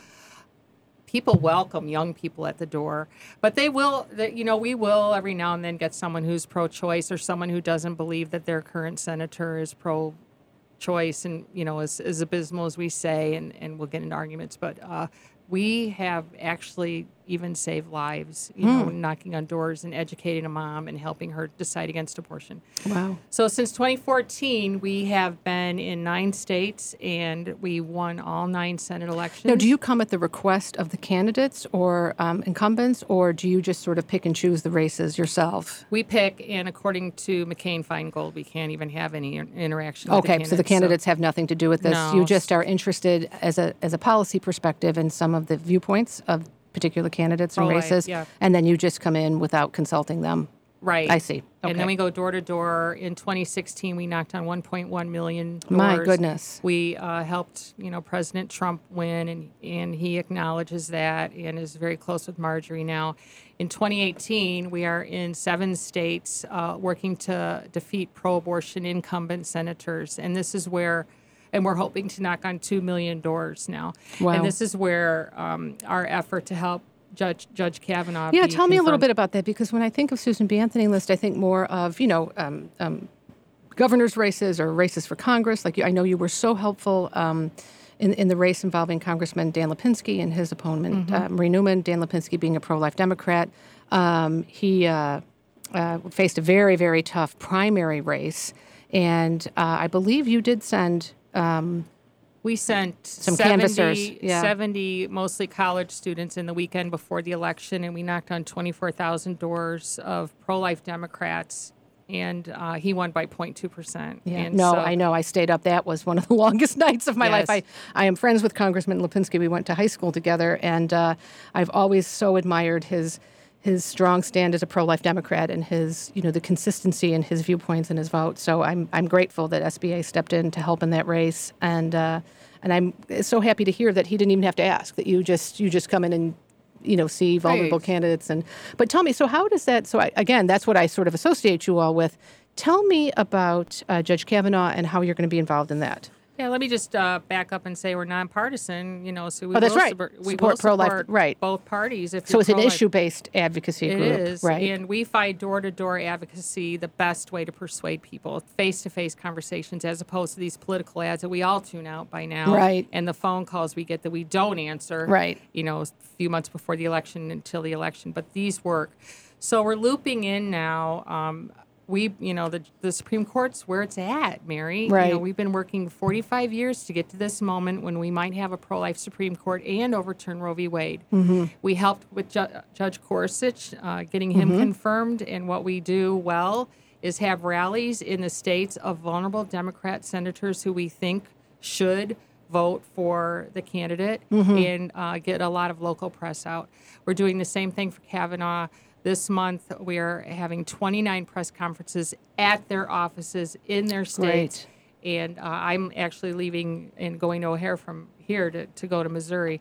people welcome young people at the door, but they will, that you know, we will every now and then get someone who's pro-choice or someone who doesn't believe that their current senator is pro-choice and, you know, as, as abysmal as we say, and, and we'll get into arguments. But uh, we have actually even saved lives, you know, knocking on doors and educating a mom and helping her decide against abortion. Wow. So since twenty fourteen, we have been in nine states, and we won all nine Senate elections. Now, do you come at the request of the candidates or um, incumbents, or do you just sort of pick and choose the races yourself? We pick, and according to McCain-Feingold, we can't even have any in- interaction with the Okay, candidates. so the candidates have nothing to do with this. No. You just are interested as a as a policy perspective in some of the viewpoints of particular candidates and Pro-life, races, yeah. and then you just come in without consulting them. Right. I see. And Okay. then we go door to door. In twenty sixteen, we knocked on one point one million doors. My goodness. We uh, helped, you know, President Trump win, and and he acknowledges that and is very close with Marjorie now. In twenty eighteen, we are in seven states uh, working to defeat pro-abortion incumbent senators, and this is where. And we're hoping to knock on two million doors now. Wow. And this is where um, our effort to help Judge Judge Kavanaugh. Yeah, be tell me a little confirmed. bit about that, because when I think of Susan B. Anthony List, I think more of, you know, um, um, governor's races or races for Congress. Like you, I know you were so helpful um, in, in the race involving Congressman Dan Lipinski and his opponent, Mm-hmm. uh, Marie Newman, Dan Lipinski being a pro-life Democrat. Um, he uh, uh, faced a very, very tough primary race. And uh, I believe you did send... Um, We sent Some seventy, canvassers, yeah. seventy mostly college students in the weekend before the election, and we knocked on twenty-four thousand doors of pro-life Democrats, and uh, he won by zero point two percent. Yeah, And no, so- I know. I stayed up. That was one of the longest nights of my Yes. life. I, I am friends with Congressman Lipinski. We went to high school together, and uh, I've always so admired his his strong stand as a pro-life Democrat and his, you know, the consistency in his viewpoints and his vote. So I'm I'm grateful that S B A stepped in to help in that race, and uh, and I'm so happy to hear that he didn't even have to ask, that you just you just come in and, you know, see vulnerable Right. candidates. And but tell me, so how does that? So I, again, that's what I sort of associate you all with. Tell me about uh, Judge Kavanaugh and how you're going to be involved in that. Yeah, let me just uh, back up and say we're nonpartisan. You know, so we Oh, that's will right. support, we Support will pro-life- support right. both parties. If So you're it's an pro-life. issue-based advocacy It group, is, right? and we find door-to-door advocacy the best way to persuade people, face-to-face conversations, as opposed to these political ads that we all tune out by now, Right. And the phone calls we get that we don't answer, Right. You know, a few months before the election until the election, but these work. So we're looping in now. Um, we, you know, the the Supreme Court's where it's at, Mary. Right. You know, we've been working forty-five years to get to this moment when we might have a pro-life Supreme Court and overturn Roe v. Wade. Mm-hmm. We helped with Ju- Judge Gorsuch, uh, getting him Mm-hmm. confirmed, and what we do well is have rallies in the states of vulnerable Democrat senators who we think should vote for the candidate Mm-hmm. and uh, get a lot of local press out. We're doing the same thing for Kavanaugh. This month, we are having twenty-nine press conferences at their offices in their states. And uh, I'm actually leaving and going to O'Hare from here to, to go to Missouri.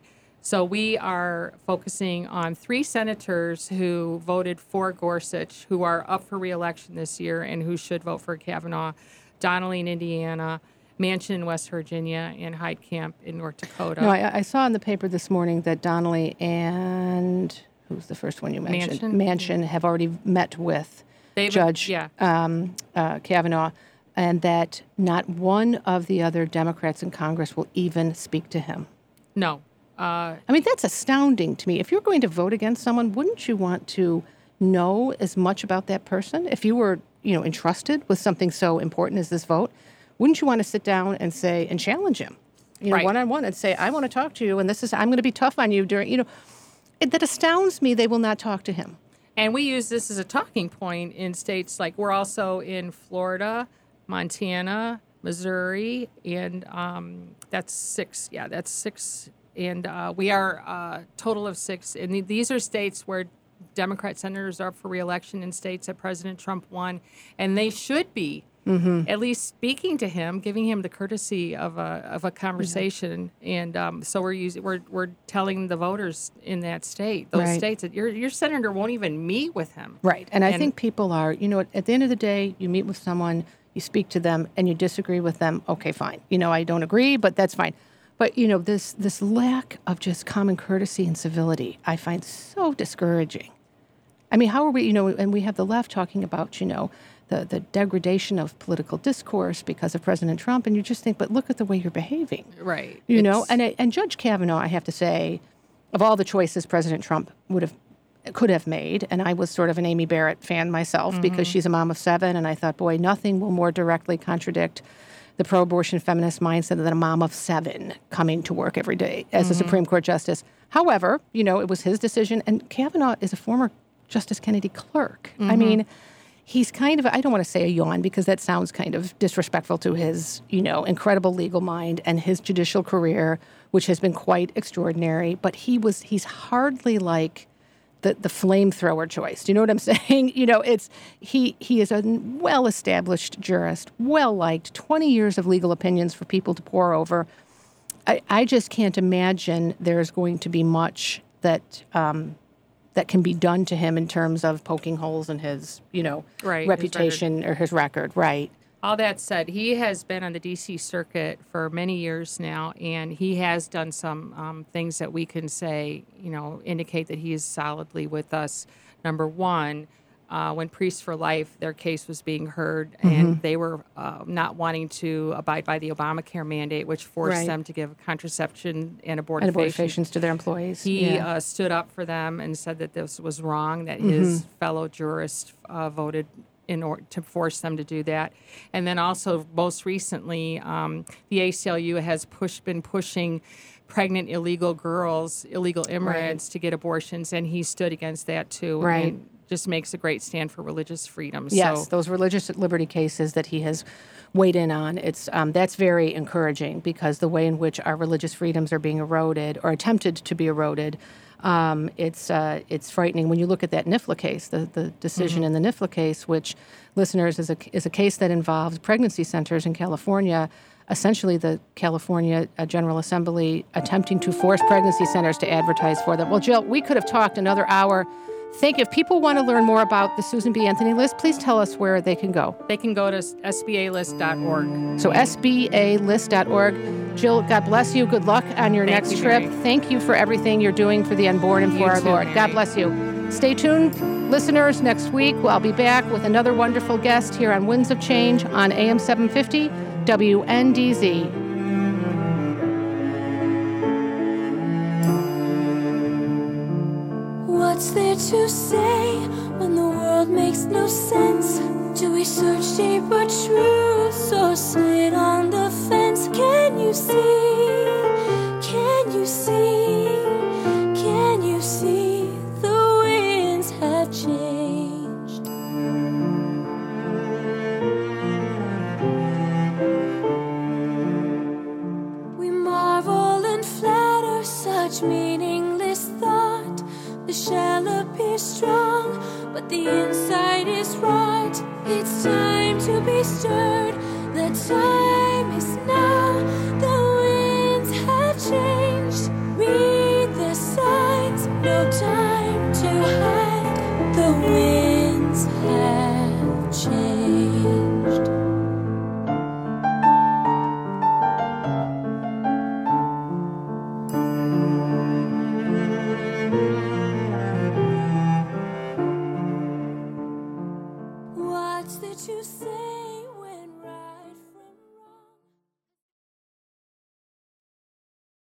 So we are focusing on three senators who voted for Gorsuch, who are up for re-election this year and who should vote for Kavanaugh. Donnelly in Indiana, Manchin in West Virginia, and Heitkamp in North Dakota. No, I, I saw in the paper this morning that Donnelly and who's the first one you mentioned? Manchin. Manchin have already met with They've- Judge yeah. um, uh, Kavanaugh, and that not one of the other Democrats in Congress will even speak to him. No. Uh, I mean, that's astounding to me. If you're going to vote against someone, wouldn't you want to know as much about that person? If you were, you know, entrusted with something so important as this vote, wouldn't you want to sit down and say, and challenge him, you know, Right. one-on-one and say, I want to talk to you, and this is, I'm going to be tough on you during, you know, it, that astounds me they will not talk to him. And we use this as a talking point in states like we're also in Florida, Montana, Missouri, and um, that's six. Yeah, that's six. And uh, we are a total of six. And th- these are states where Democrat senators are up for re-election in states that President Trump won. And they should be mm-hmm. at least speaking to him, giving him the courtesy of a of a conversation. Mm-hmm. And um, so we're using we're we're telling the voters in that state, those Right. states, that your your senator won't even meet with him. Right. And I And- think people are, you know, at, at the end of the day, you meet with someone, you speak to them, and you disagree with them. Okay, fine. You know, I don't agree, but that's fine. But, you know, this this lack of just common courtesy and civility, I find so discouraging. I mean, how are we, you know, and we have the left talking about, you know, the, the degradation of political discourse because of President Trump, and you just think, but look at the way you're behaving. Right. You know, It's- and I- and Judge Kavanaugh, I have to say, of all the choices President Trump would have could have made, and I was sort of an Amy Barrett fan myself because she's a mom of seven, and I thought, boy, nothing will more directly contradict the pro-abortion feminist mindset than a mom of seven coming to work every day as a Supreme Court justice. However, you know, it was his decision, and Kavanaugh is a former Justice Kennedy clerk. I mean, he's kind of, I don't want to say a yawn because that sounds kind of disrespectful to his, you know, incredible legal mind and his judicial career, which has been quite extraordinary. But he was, he's hardly like the, the flamethrower choice. Do you know what I'm saying? You know, it's, he, he is a well-established jurist, well-liked, twenty years of legal opinions for people to pore over. I, I just can't imagine there's going to be much that, um, that can be done to him in terms of poking holes in his, you know, Right, his reputation or his record. Right. All that said, he has been on the D C circuit for many years now, and he has done some um, things that we can say, you know, indicate that he is solidly with us. Number one, uh, when Priests for Life, their case was being heard, Mm-hmm. and they were uh, not wanting to abide by the Obamacare mandate, which forced Right. them to give contraception and abortifacient. And abortifacients to their employees. He yeah. uh, stood up for them and said that this was wrong, that Mm-hmm. his fellow jurists uh, voted in order to force them to do that. And then also, most recently, um, the A C L U has pushed, been pushing pregnant illegal girls, illegal immigrants, Right. to get abortions, and he stood against that too. Right. And just makes a great stand for religious freedom. Yes, So, those religious liberty cases that he has weighed in on, it's um, that's very encouraging because the way in which our religious freedoms are being eroded or attempted to be eroded, um, it's uh, it's frightening. When you look at that NIFLA case, the, the decision Mm-hmm. in the NIFLA case, which, listeners, is a, is a case that involves pregnancy centers in California, essentially the California uh, General Assembly attempting to force pregnancy centers to advertise for them. Well, Jill, we could have talked another hour. Think if people want to learn more about the Susan B. Anthony list, please tell us where they can go. they can go to S B A list dot org. So S B A list dot org. Jill, God bless you. Good luck on your Thank next you, trip. Mary. Thank you for everything you're doing for the unborn and for You our too, Lord. Mary. God bless you. Stay tuned, listeners. Next week, I'll be back with another wonderful guest here on Winds of Change on A M seven fifty W N D Z. What's there to say when the world makes no sense? Do we search deeper truths or sit on the fence? Can you see? Can you see? Can you see the winds have changed? We marvel and flatter such meaningless thought. The shell appears strong, but the inside is rot. It's time to be stirred. The time is now. The winds have changed. Read the have.